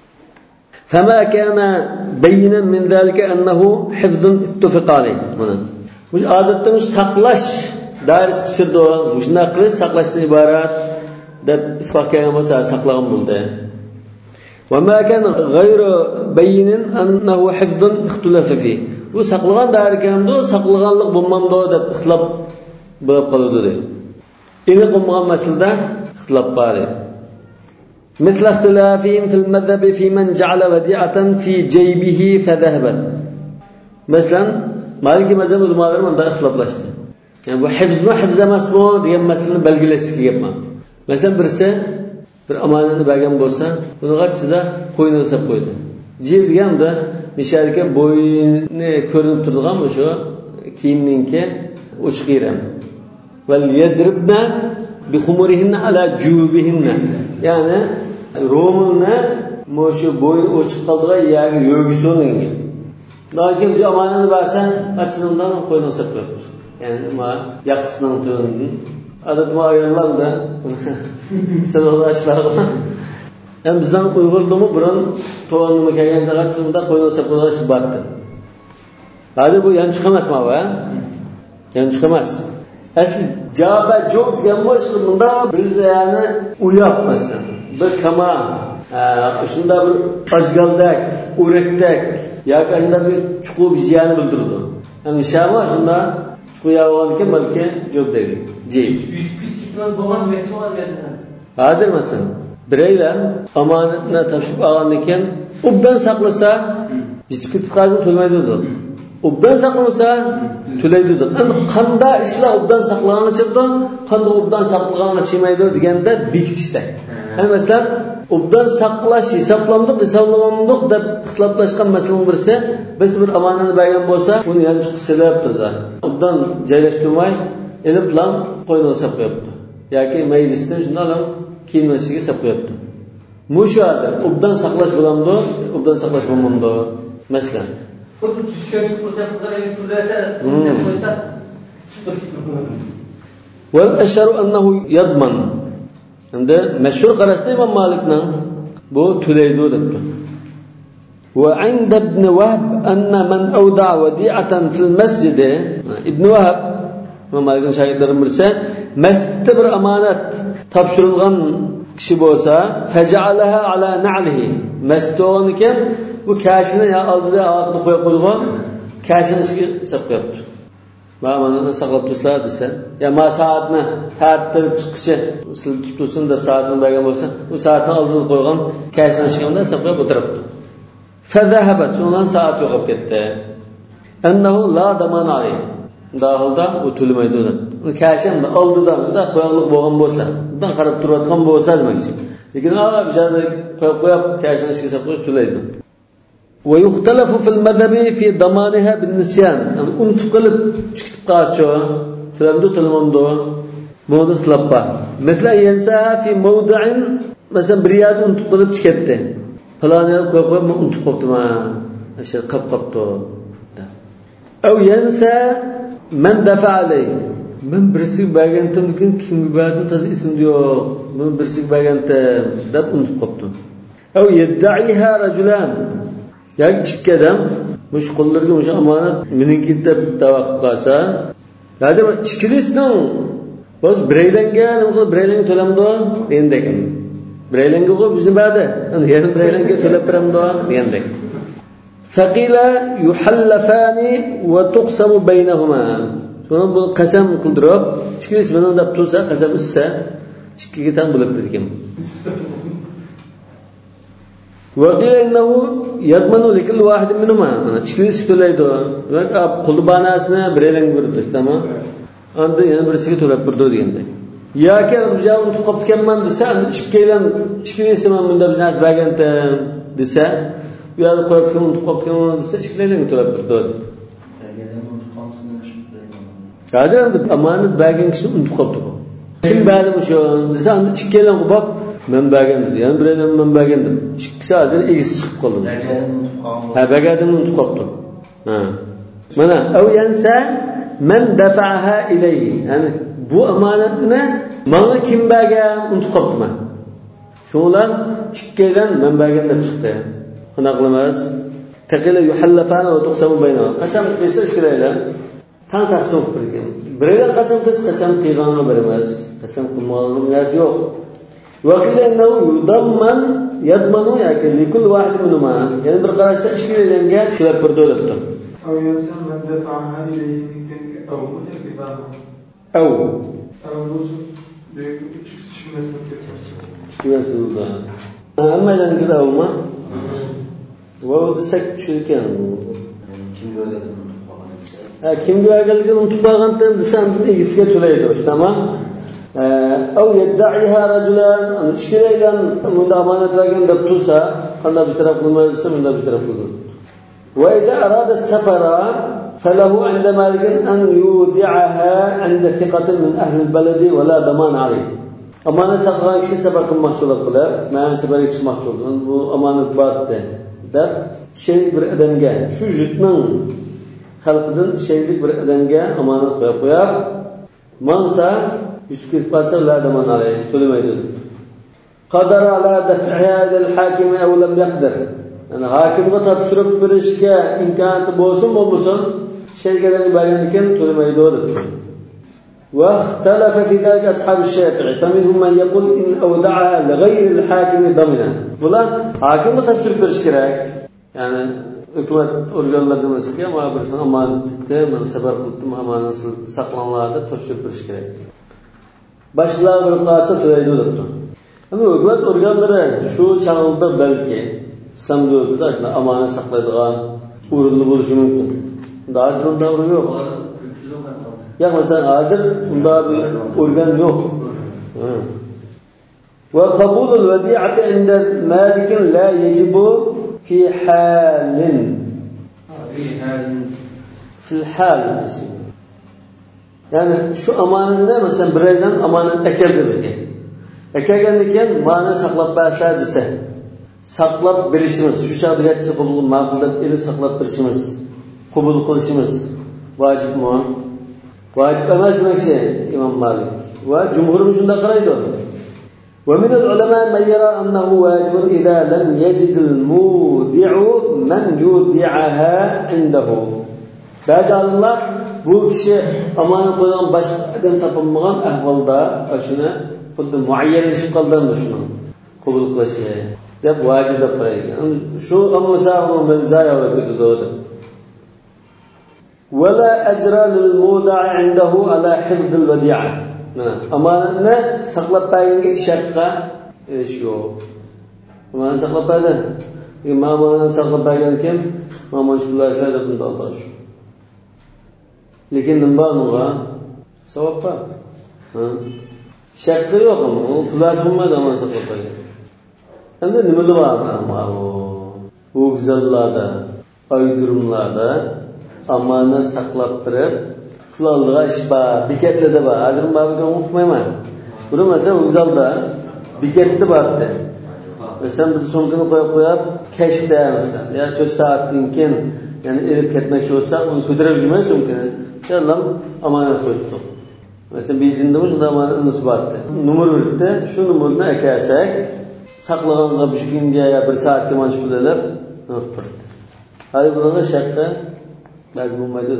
فما كان بينا من ذلك أنه حفظ اتفق عليه. Bu odatda saqlash dairasi kirdi o. Shunday qilish saqlashdan iborat deb ittifoq qilgan bo'lsa saqlagan bo'ldi. Va ma kana ghayru bayyin annahu hifdun ixtilafa fi. Bu saqlagan dairkamda saqlaganlik bo'lmamdi deb ixtilof bo'lib qoldi dedi. Endi qolmagan masalada ixtilof bor edi. مثل اختلافهم في المذهب في من جعل وديعة في جيبه فذهبت. Mesela Maliki mazhab ulemalari bunda ixtiloflashdi. Yani bu hifz mi, hifz emas mi degan masalani belgilashga gapman. Masalan, birisi bir amonatni bergan bo'lsa, uni g'achchida qo'yniga solib qo'ydi. Jib deganda nisharga bo'yni ko'rinib turadigan o'sha kiyimninki ochiq yeram. Val yadribna bi khumurihinna ala jubihinna. Ya'ni ro'milni o'sha bo'yni ochiq qoldigan yagi yo'gisi o'rniga. Lakin bu amonatni bersan, qachondan qo'yniga solib qo'ydi. Yani ma yaqısının tönündün. Adatma ayarlar da sen orada açlarla. Yani bizden uygulduğumu buranın toğanımı kelgen zagatçımda koyulsa koyulsa battı. Hadi bu yan çıkamaz mı abi? Yan çıkamaz. Asli cevaba çok gelmiş bunda bir yani uyap mesela. Bir kama, şunda bir azgaldak, urektak, yoki unda bir chuqur vijiyani bildirdi. Ham ishami shunda chuqur yog'onga balki jo'b deydi. Ji. Hozir masalan bireylar omonatni topshirib olgandan keyin obdan saqlasa hech kim qazib to'lmaydi o'zi. Obdan saqlamasa to'laydi. Endi qanday ishlar obdan saqlanganicha qanday obdan saqlanganicha chimaydi deganda bekitishda. Masalan obdan saqlash hisoblandiq deb ixtiloflashgan masalaning birisi biz bir omonatni bergan bo'lsa uni yanch qilib tursa obdan joylashtirmay elib bilan qo'yinga solib qo'yibdi yoki maylisda shunday kiyimlashiga solib qo'yibdi. Mushu hozir obdan saqlash bo'lamdi, obdan saqlash bo'lmamdi masalan. والأشهر أنه يضمن عند مشهور قرأت إمام مالكنا بو تليدو دبته. وعند ابن وهب أن من أودع وديعة في المسجد ابن وهب إمام مالكنا شاهد درمرسا مسجد بر أمانة تبشرلغن kişi bolsa fec'alaha ala na'lihi masdoni kim bu kashini ya oldida oqni qo'yib qo'ygan kashini saqlab qo'yibdi. Mana saqlab tursa desa ya ma soatni tartib chiqishi sil tutsin deb soatni bergan bo'lsa u soatni oldida qo'ygan kashini chiqimda saqlab o'tiribdi. Fadhahabat shundan soat yo'qib ketdi. Annahu la daman alayhi dahilda u to'lmaydi dedi. Kashini oldida qo'yganlik bo'lgan bo'lsa bundan qarab turayotgan bo'lsa demakchi. Lekin bijarda qo'yib kashini chiqsa qo'yib to'laydi. Wa yuxtalafu fil madhabi fi damaniha bin nisyan. Unutib qilib chiqib qolsa to'lamdi to'lamamdi. Bunda ixtilof bor. Masalan yansaha fi mawdi'in masalan bir yerda unutib qilib chiqibdi. Faloni qo'yib unutib qolibdimi? O'sha qopqopdi. Aw yansa man dafa alayhi. Men birisi bergandim lekin kim berdi to'g'ri ismim yo'q. Men birisi bergandim deb unutib qoldim. Aw yad'iha rajulan. Yoki ikki odam mush qo'llarga mush omonat meniki deb da'vo qilib qolsa, hozir ikkilisning o'z biraylarga to'lamdi degandek. Biraylarga qo'yib bizni berdi. Endi yana biraylarga to'lab beramdi degandek. Faqila yuhallafani wa tuqsamu baynahuma. Sonra bu qasam qildirib, ikkilis bilan deb tursa, qasam issa ikkiga tang bo'lib ketgan. Wa qila innahu yadmanu likul wahid minhuma. Mana ikkilis to'laydi. Va qulbanasini biraylarga berdi, tamom. Endi yana birisiga to'lab berdi deganda. Yoki bijan unutib qolibganman desa, ikkilis men bunda biznes bergandim desa, bu yerda qo'yib unutib qolibganman desa, ikkilisga to'lab berdi. Hozir endi omonat bergan kishi unutib qolibdi. Kim berdi shu? Desa, ikkilan qilib men bergandim. Yana biraylar men bergandim. Ikkisi hozir egisi chiqib qoldi. Bergandim unutib qolibdi. Mana aw yansa man dafa'aha ilayhi. Ya'ni bu omonatni menga kim bergan unutib qolibman. Shunlar ikkilan men bergan deb chiqdi. Qana qilamiz? Taqila yuhallafana va tuqsamu baynahuma. Qasam qilsa ishkilaylar. Tan taqsim qilgan. Biraylar qasam qilsa qasam qilganini bilamiz. Qasam qilmaganimiz yo'q. Va qilanda yadmanu yoki likul wahid minhuma. Ya'ni bir qarashda ishkilaylarga to'lab berdi debdi. Aw yansa man dafa'aha ilayhi aw mudafa'aha. Aw busu deyip çıkmasını çıkmasında. Ammadan gida olma. Va desak tushirkan. Kimga o'rgatdim? Kimga o'rgatganligini unutib qolgandan desam egisiga to'laydi, tamom. Aw yad'iha rajulan ishkilaydan bunda omonatlagan deb tursa, qanday bir taraf qilmaysa, bunda bir taraf qiladi. Wa idza arada as-safara falahu 'inda malik an yudi'aha 'inda thiqatin min ahli al-balad wa la daman 'alayh. Omonat saqlagan kishi safar qilmoqchilik qilib, men safarga chiqmoqchi bo'ldim. Bu omonat bordi deb bir odamga, shu yurtning xalqidan shaylik bir odamga omonat qo'yib, mansa yusuf qolsa la daman alayh to'lamaydi. Qadara ala daf'iha lil-hakim aw lam yaqdir. Yani hakimga topshirib berishga imkoniyati bo'lsin, shaygadan berganikin to'lamaydi dedi. Wa ikhtalafa fi dhalika ashab ash-Shafi'i, faminhum man yaqul in awda'aha li ghayri al-hakim damina. Bular hakimga topshirib berish kerak. Yani hukumat organlaridan emasga mana bir omonatlikda men sabab qildim amonatni saqlanlarda topshirib berish kerak. Boshlar bir qarsa to'laydi debdi. Ama hukumat organlari shu chaqilda balki islom davlatida amonat saqlaydigan o'rinli bo'lishi mumkin. Hozir unda o'rin yo'q. Ya mesela hozir unda bir organ yo'q. Ve kabulul vedi'ati inde malikin la yecibu fi halin. Fil hal. Yani şu amanında mesela biraydan amanat ekeldi bizge. Ekelgandan keyin ma'ni saqlab bersa desa, saqlab berishimiz, shu chaqda gapsa qabul ma'qul deb elib saqlab berishimiz, qabul qilishimiz vojibmi? Vojib emas demakchi Imom Malik. Va jumhurimiz shunda qaraydi. ومن العلماء من يرى أنه واجب إذا لم يجد المودع من يودعها عنده. بعض العلماء bu kishi amonat qo'ygan boshqa odam topolmagan ahvolda shuni xuddi muayyanlashib qolganda shuni qabul qilishi deb vojib deb qo'ygan. Shu amsa'u min zayya ketdi. ولا أجر للمودع عنده على حفظ الوديعة. Amonatni saqlab qo'yganga ishaqqa ish yo'q. Amonat saqlab qo'ydi. Amonat saqlab qo'ygan kim? Mana shu pullarga deb bunda oldish. Lekin nima bunga? Savab bor. Ishaqqa yo'q ama u pullar bo'lmaydi amonat saqlab qo'ygan. Endi nima bor? Bu g'izallarda, aydirumlarda amonat saqlab turib qiloldiga ish bor, bekatlarda bor. Hozir men o'qimayman. Buni masalan o'zalda bekatda bordi. Masalan biz so'mkani qo'yib kashda masalan, ya 4 soatdan keyin ya'ni elib ketmoqchi bo'lsa, uni ko'tarib yurmaysiz so'mkani. Yallam amonat qo'yibdi. Masalan benzinda shunda amonat nisbatda. Nomer berdi, shu nomerni akasak saqlaganga bir kunga ya 1 soatga mana shu pullar o'tdi. Hali bunga shaqqa ba'zi bo'lmaydi.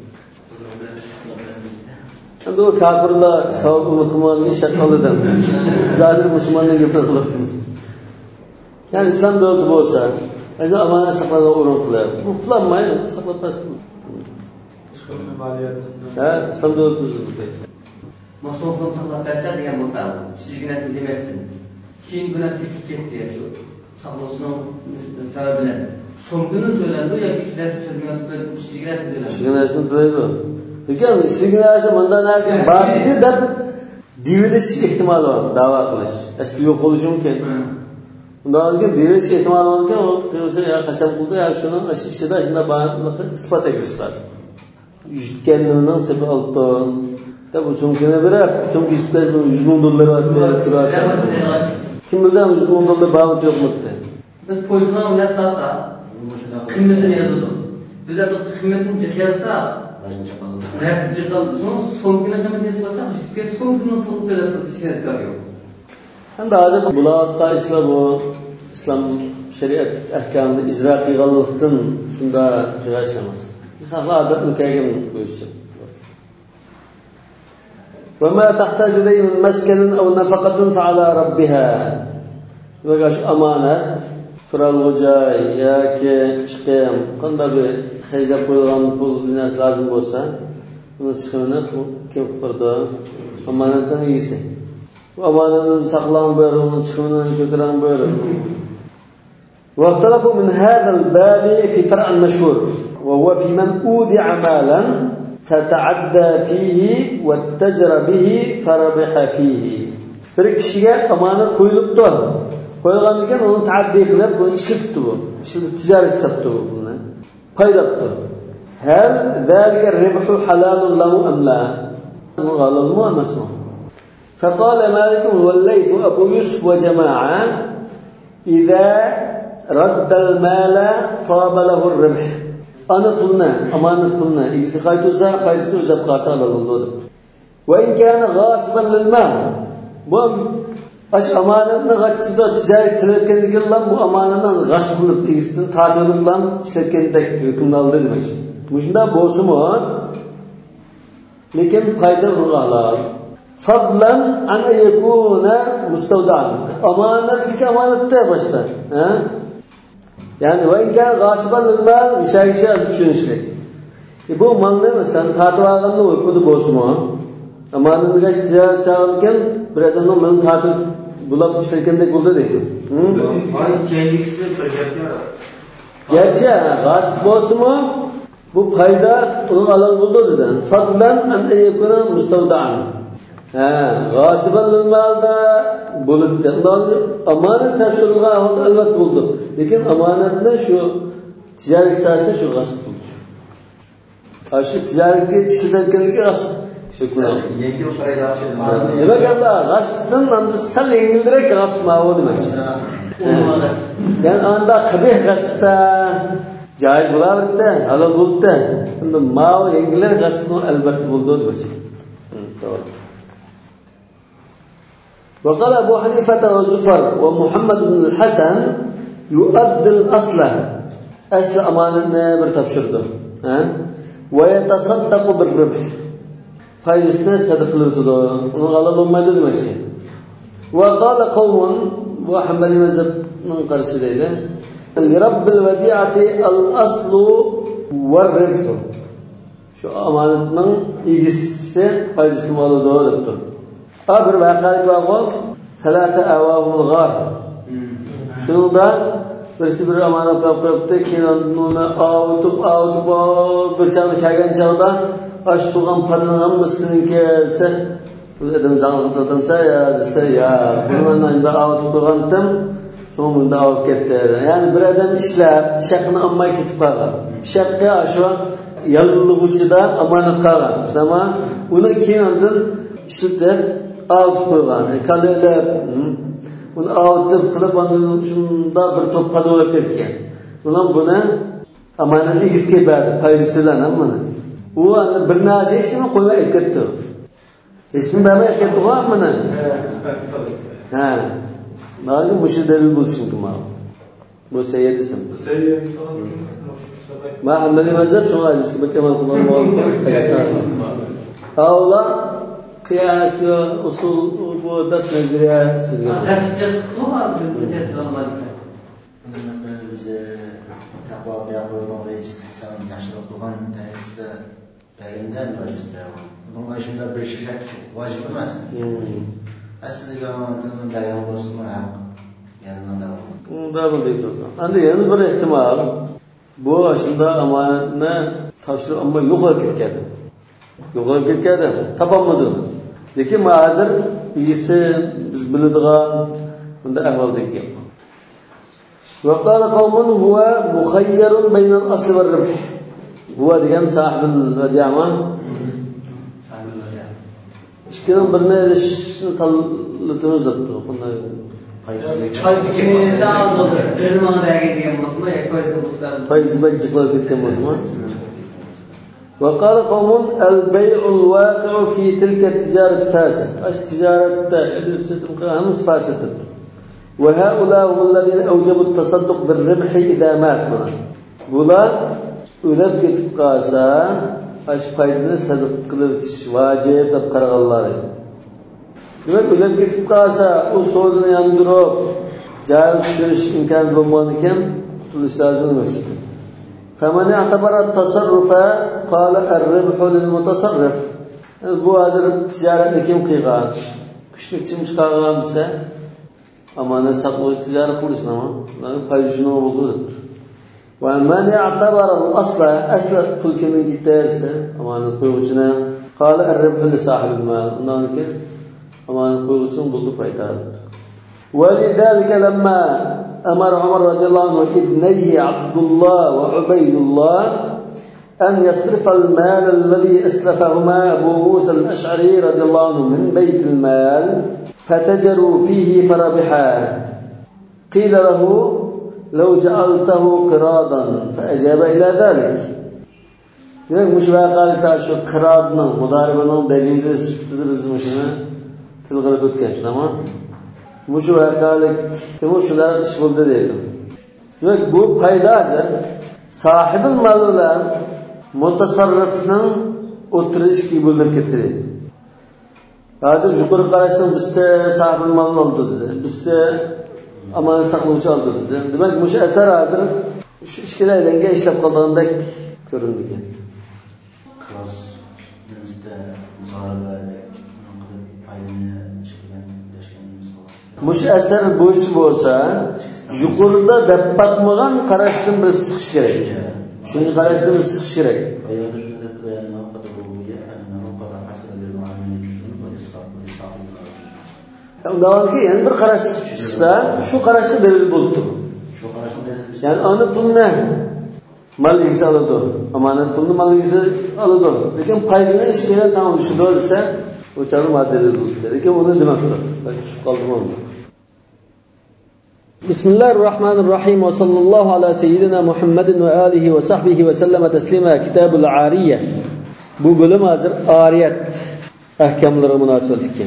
Endi o kafirlar savab umutmanni shaqalidan. Zahir musulmonlarga gapirib yani islom davlati bo'lsa, endi amonat saqlagan o'rin qilib, bu qilolmay saqlab qo'ysin. Ha, islom davlati masofani saqlab qo'ysa degan bo'lsa, sizgina demasdim. Keyin buni tushib ketdi shu saqlashning sababi bilan. So'mgini to'landi yoki ikkilar sizgina to'landi. Sizginasini to'laydi. Lekin sizginasi bundan narsa bordi deb devilish ehtimoli bor, da'vo qilish. Asli yo'q bo'lishi mumkin. Undan keyin devilish ehtimoli bor ekan, u qilsa ya qasam qildi, ya shuni ichida shunda barliqni isbot etishlar lazim. Yutganimdan sabab oldim. Deb so'mkini berib, so'mki $100 ming turadi. Kim bilan $100 ming bormi yo'qmi? Biz po'yishdan ulasasa, qiymatini yozadi. Bizlar qiymatini jiqyasa, so'mkini qiymatini yozsa, so'mkini to'lab turishimiz kerak. Endi hozir bularga ishlar bu islom shariat ahkomini ijro qilganlikdan shunda qiyosh emas. Xalqlar adabni kelgan qo'yishi. وما تحتاج إليه من مسكن أو نفقة فعلى ربها. وقاش أمانة فرالغجاي yoki chiqim qanday bir xajlab qo'ygan pul narsa lozim bo'lsa, uni chiqimini kim qildi? Amonatdan egisi. Bu amonatni saqlang ber, uni chiqimini ko'tarang ber. واختلفوا من هذا الباب في فرع مشهور وهو في من أودع مالا فتعدى فيه واتجر به فربح فيه. Bir kishiga amonat qo'yilibdi. Qo'yilgandan keyin uni ta'addiy qilib, buni ishlatdi bu. Ishlatib tijorat hisobdi buni. Qo'yilibdi. Hal zalika ribhu halalun lahu am la? Bu halalmi emasmi? فقال مالك والليث أبو يوسف وجماعة إذا رد المال طاب له الربح. أنا قلنا أمانة قلنا إذا خايتوسا خايتوسا وجب قاسا للمدود. وإن كان غاصبا للمال. Aş amanatni g'achchida tijorat ishlatgandan keyin bu amanatni g'asb qilib egisidan ta'tildan ishlatgandek hukmni oldi demak. Shunda bo'lsa-mu, lekin qayda urg'alar. Fadlan an yakuna mustawdan. Amanatga amanatda boshda, ha? Yani vayken gasıban ilmal işe alıp düşünüşlük. Bu malını mesela tatlı ağanlı uykudu bozma. Amanın kaç ticaret sağlarken bir adamın malını tatlı bulap işlerken de buldu değil. Kendisi projectör. Gerçi gasp bozma bu payda onun alan buldu dedi. Fadlan an yekuna mustavda'an. Gasıban ilmalda bulup amanet tefsirullah oldu elbet buldu. Lakin amanetine şu ticaret sahasında şu gasp buldu. Aşı ticareti işleterkenlik gasp. Yengil fayda Demek Allah gasptan anda sal yengildirek gasp mağu demek. Yani anda kabih gaspta caiz bulavette, halal bulutta. Anda mağu yengiler gaspını elbette buldu demek. Tamam. وقال أبو حنيفة وزفر ومحمد بن الحسن يؤدي الأصل أصل أمانة برتبشرده ويتصدق بالربح فايزنا صدق لرتده ونقال الله ما يدود مرشي وقال قوم وحمل مذهب من قرش ليلة لرب الوديعة الأصل والربح شو أمانة إيجسة فايزنا والله دولته bir vaqalik var. Salata awahul ghar. Şunda birisi bir amanat qo'yibdi, keyin uni avutib bir chaqni kelgan chaqda ash turgan padlanammisinki desa, bu adam zang'iltamsa ya buni endi avutib qo'ygandim, so'ng bunda olib ketdi. Ya'ni bir adam ishlab, shaqini olmay ketib qolgan. Shaqqa shu yallig'uchidan amanat qolgan. Shunama uni keyindan ishlatib avutib qo'ygan. Kalelab uni avutib qilib shunda bir to'p pad olib ketgan. Ular buni amonatga egizga berdi, foydasidan hammani. U endi bir narsa ishini qo'ymay ketdi. Hech kim bermay ketdi-ku mana. Nagi mush dalil bo'lishi mumkin mana. Bu sayyid ism. Ma hamdali mazhab shunga hadisga bakamal qilgan. Avla qiyas va usul bu dat nazariya sizga. O'zi taqvo bilan va istihson yaxshilik qilgan tarixda tayindan vojibda. Bunga shunda bir shak vojib emas. Aslida amonatni bayon bo'lsin ham. Yanada. Unda bunday turdi. Endi yana bir ehtimol bu shunda amonatni topshirib amma yo'qolib ketgan. Yo'qolib ketgan, topolmadi. Lekin hozir iyisi biz biladigan bunda ahvoldagi. وقال قوم هو مخير بين الأصل والربح. هو degan صاحب الوديعة. İşkinden birine erişini tanıtımız da tuttu. Bunlar faiz bacıklar bitken bozma. وقال قوم البيع الواقع في تلك التجارة فاسد. اش تجارة همس فاسد. وهؤلاء هم الذين أوجبوا التصدق بالربح إذا مات. Bular ölüp ketip qalsa aş paydını sadıq qılıb vacib deb qaraganlar. Demek ölüp ketip qalsa o soğudunu yandırıp cahil düşürüş imkanı bulmalıken tutuluş lazım demek. فمن اعتبر التصرف قال الربح للمتصرف. Bu hazır ticaretni kim qilgan? Kuchli chimch qilgan desa amana saqlash tijorat qilish nima? Foyda shuni bo'ldi. ومن اعتبر الأصل أصل كل كم جدارس أمان قوتنا قال الربح لصاحب المال هناك أمان قوتنا بلد فايدة. ولذلك لما أمر عمر رضي الله عنه ابنيه عبد الله وعبيد الله أن يصرف المال الذي أسلفهما أبو موسى الأشعري رضي الله عنه من بيت المال فتجروا فيه فربحا قيل له لو جعلته قراضا فأجاب إلى ذلك. Demek müşvaqalikda shu qirodning mudaribining dalili sifatida biz mushuni tilg'ilib o'tgan shunami? Müşvaqalik kim shular ish bo'ldi deydi. Demek bu paydadir sohibil mal bilan mutasarrifning o'tirishki bo'lib ketdi deydi. Hozir yuqori qarashning bizsa sohibil malni oldi dedi. Bizsa amanat saqlovchi oldi dedi. Demak, o'sha asar hozir shu ishkilarga ishlab qolgandek ko'rindi ekan. Qilos bizda muzoraba Mush asar bo'yicha bo'lsa, yuqorida deb bakmagan qarashdan bir siqish kerak. Shuni qarashdan bir siqish kerak. Undanki yana bir qarash chiqsa, shu qarashga dalil bo'ldi. Shu qarashga dalil. Ya'ni ana pulni malingizga oladi, amonat pulni malingizga oladi. Lekin foydani ish bilan tamom shunday desa, o'chani dalil bo'ldi. Lekin uni demakdir. Tushib qoldim onda. Bismillahirrahmanirrahim ve sallallahu ala seyyidina Muhammedin ve alihi ve sahbihi ve sellem teslima Kitabul Ariyye. Bu bölüm hazır ariyet ahkamları münasebet ekan.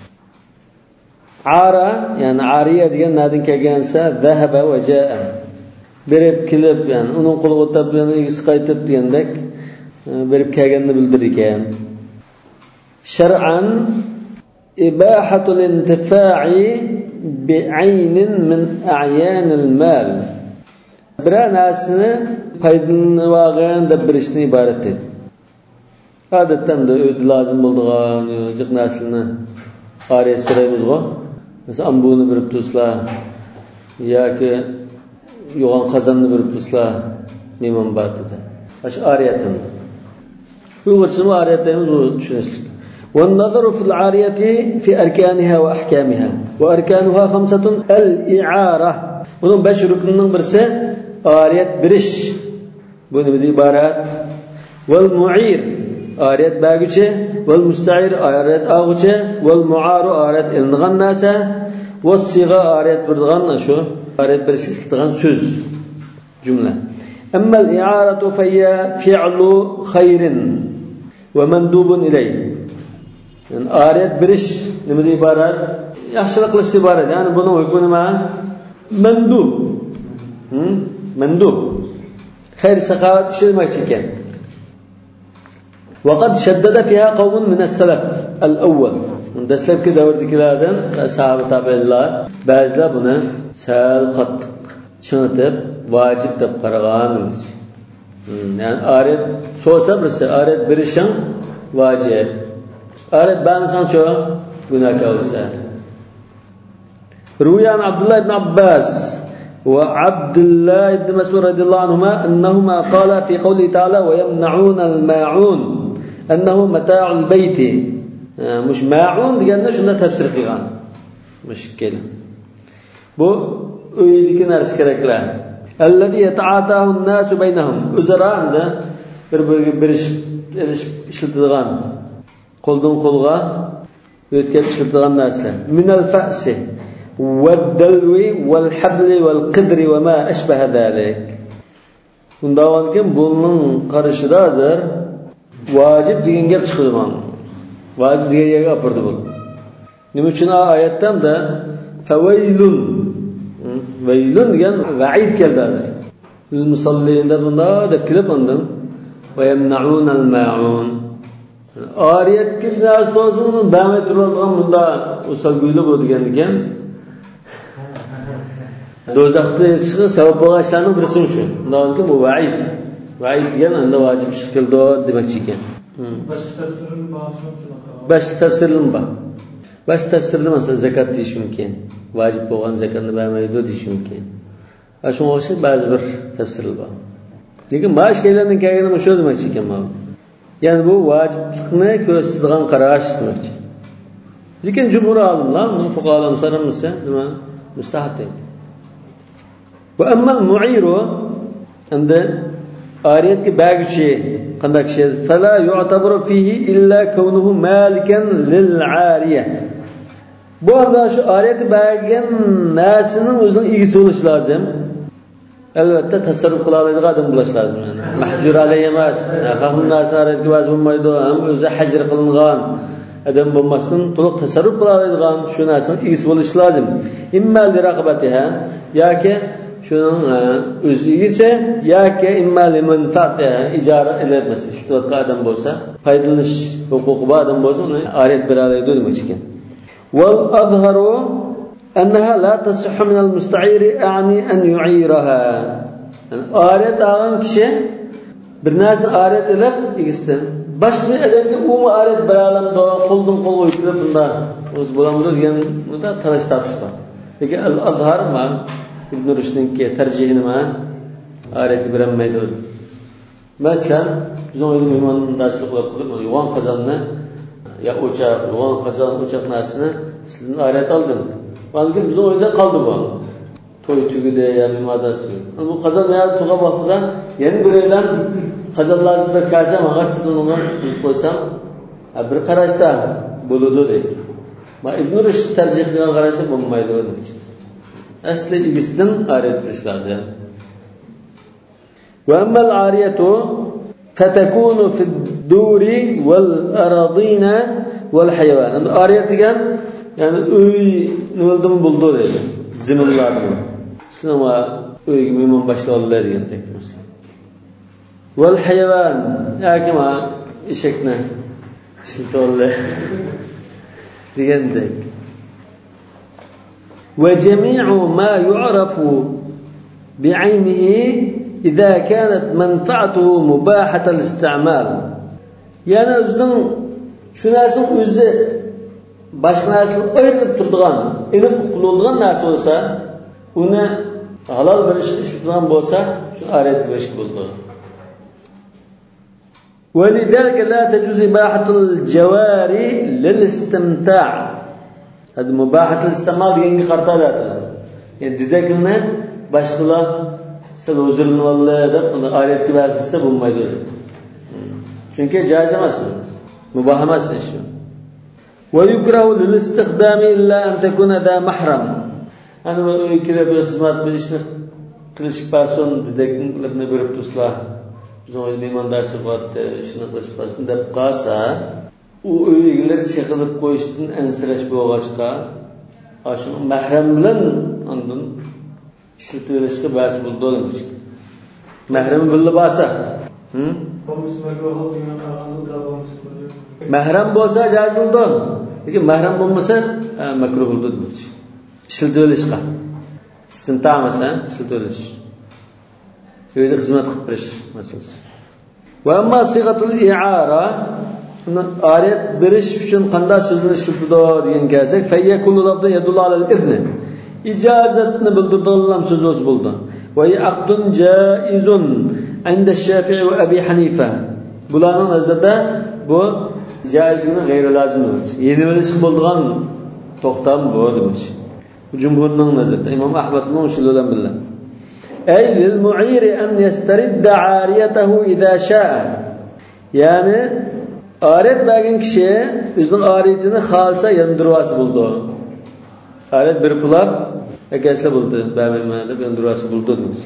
Ara yani ariye degan nadin kelgansa zahaba ve jaa. Berib kelib yani uning qo'li o'tab yana egisi qaytib degandek berib kelganini bildirar ekan. Shar'an ibahatul intifa'i bi'aynin min a'yanil mal. Bir narsani foydalangan deb bilishni iborat edi. Odatda o'zi lozim bo'lgan jiq narsani ariya so'raymiz-ku. Mesela ambuni berib turslar yoki yo'g'on qozonni berib turslar mehmon batida. Shu ariyatin. Uyg'urcha ariyatimiz bu tushunishlik. والنظر في العارية في أركانها وأحكامها وأركانها 5 الإعارة bunun 5 rüknünün birisi ariyet biriş bunu bir ibaret vel mu'ir ariyet bagıcı vel musta'ir ariyet ağıcı vel mu'aru ariyet ilnigan nasa vel siga ariyet birdigan şu ariyet biriş istildigan söz cümle amma al-i'aratu fiyya fi'lu khayrin ve mendubun ileyh. Yani ariyet biriş nima ibarat? Yaxshilik qilish ibarat. Yani bunun hukmi nima? Mandub. Mandub. Xayr saqavat ishilmoqchi ekan. Vaqad shaddada fiha qawmun min as-salaf al-awwal. Dastlabki davrdagilardan sahoba tabiinlar ba'zilar buni sal qattiq tushunib vojib deb qaragan. Yani ariyet so'sa birisi ariyet birishing vojib. Ariyet ba'zan şu günahkar olsa. Ruyan Abdullah ibn Abbas ve Abdullah ibn Mesud radıyallahu anhuma ennehuma qala fi qawli ta'ala ve yemna'un al-ma'un ennehu mata'ul beyti. Mush ma'un deganda shunda tafsir qilgan. Mushkil. Bu uydagi narsa keraklar. Allazi yata'atahu an-nasu baynahum. O'zaranda bir-biriga ishlatadigan qo'ldan qo'lga o'tkazib ishlatadigan narsa. Minal fa'si wad-dalwi wal-habli wal-qidri va ma ashbaha zalik. Bundan keyin bunning qarashida hozir vojib degan gap chiqadigan. Vojib degan yerga olib bu. Nima uchun oyatda da fawaylun vaylun degan va'id keldi. Musallinda bunda deb kelib ondan va yamna'un al-ma'un. Ariyet kimler so'zini ba'may turadigan bunda usul guyli bo'lgan ekan. Do'zaxda chiqish sabab bo'lgan ishlarning birisi shu. Undan keyin bu va'id. Va'id degan unda vojib ish qildi demoqchi ekan. Bash tafsirini bor. Bash tafsirni masalan zakat deyish mumkin. Vojib bo'lgan zakatni ba'maydi deyish mumkin. Shunga o'xshab ba'zi bir tafsirlar bor. Lekin bosh kelgandan kelganim o'sha demoqchi ekan men. Yani bu vaciblikni ko'rsatadigan qarash demoqchi. Lekin jumhur olimlar, fuqarolar so'ramasa, nima mustahab deydi. Va amma al-mu'iru endi ariyatga bag'ichi qanday kishi fala yu'tabaru fihi illa kawnuhu malikan lil-ariya. Bu anda shu ariyatga bag'igan narsaning o'zining egisi bo'lishi lozim. Albatta tasarruf qila oladigan odam bo'lish lozim. Yani mahjur alay emas. Xalqning narsasiga vaz bo'lmaydi, ham o'zi hajr qilingan odam bo'lmasdan to'liq tasarruf qila oladigan shu narsaning egisi bo'lish lozim. Imma li raqabatiha yoki shuning o'zi egisi yoki imma li manfaatiha ijara ilmasi. Shu odam bo'lsa, foydalanish huquqi bor odam bo'lsa, uni ariyat bera oladi demoqchi ekan. Wal azharu أنها لا تصح من المستعير أعني أن يعيرها. Yani aret ağan kişi bir narsa aret edip ikisinden. Başka edemde umu aret beralamda koldan kol koyup bunda öz bulamıdır yani da talaş tartışma. Peki al-azhar mı? İbn Rüşd'ün ki tercihini mi? Areti bilinmeydi. Mesela bizim öyle imanın derslik yapılır. Yuvan kazanını ya yuvan kazan uçak narsını sizin aret aldın. Balgın bizim öyle kaldı bu. Toy tügüde ya mimadası. Bu kazan veya tuğa baktıdan yeni bir evden kazanlarını da kaçsam ağaçtan ona süzüp koysam bir karışta buludu değil. Ma İbn Rüşd tercih edilen karışta bulunmaydı onun için. Asli ilgisinin aretmiş lazım. Ve emmel ariyetu fetekunu fi'd-duri vel-aradina vel-hayvan. Yani ariyet diyen yani öy nöldüm buldu dedi. Ziminlar mı? Sinema öy gibi imam başlarlar diyen tek mesela. Vel-hayvan. Ya kima eşekne şiltolle diyen tek. وجميع ما يعرف بعينه إذا كانت منفعته مباحة الاستعمال. Yani özünün şu narsanın özü başka narsadan ayırıp turduğan, elip kullanılan narsa olsa, onu halal bir işletilen olsa, şu aret bir iş buldu. وَلِذَلْكَ لَا تَجُزْ إباحة الْجَوَارِ لِلْاِسْتِمْتَاعِ. Hadi mübahatul istimal diyen kartalar. Yani dedekilne başkalar sen huzurun vallahi da onu alet gibi verse bulmaydı. Çünkü caiz olmaz. Mübah olmaz şu. Ve yukrahu lil istihdami illa an takuna da mahram. Hani o ikide bir hizmet bir işini kılıç person dedekilne verip tusla. Bizim imanlar sıfatı işini kılıç person dep qasa u öýgüler çekilip koyuştun ensiraş boğaçka aşının mahrem bilen ondan işletilişke bas buldu demiş. Mahrem billi basa. Mahrem bolsa caiz buldu. Lekin mahrem bolmasa makruh buldu demiş. İşletilişke. İstimtamasa işletiliş. Öyle hizmet qilib berish masalasi. Ve amma sigatul i'ara aret beriş üçün qanday sözünü işletidir degan kelsak, fayyakulu lafzan yadullu alal izni. İcazatni bildirdigan söz o'z bo'ldi. Ve aqdun jaizun inda Şafii ve Abi Hanife. Bularning nazarida bu jaizligini g'ayri lozim demiş. Yeni bilish bo'lgan to'xtam bu demiş. Cumhurning nazarida İmam Ahmedning shu bilan billah. Ay lil mu'iri an yastaridda 'ariyatahu iza sha'a. Yani aret bergen kişi özünün aretini halsa yandırvası buldu. Aret bir pulap ekesle buldu. Bermemede yandırvası buldu demiş.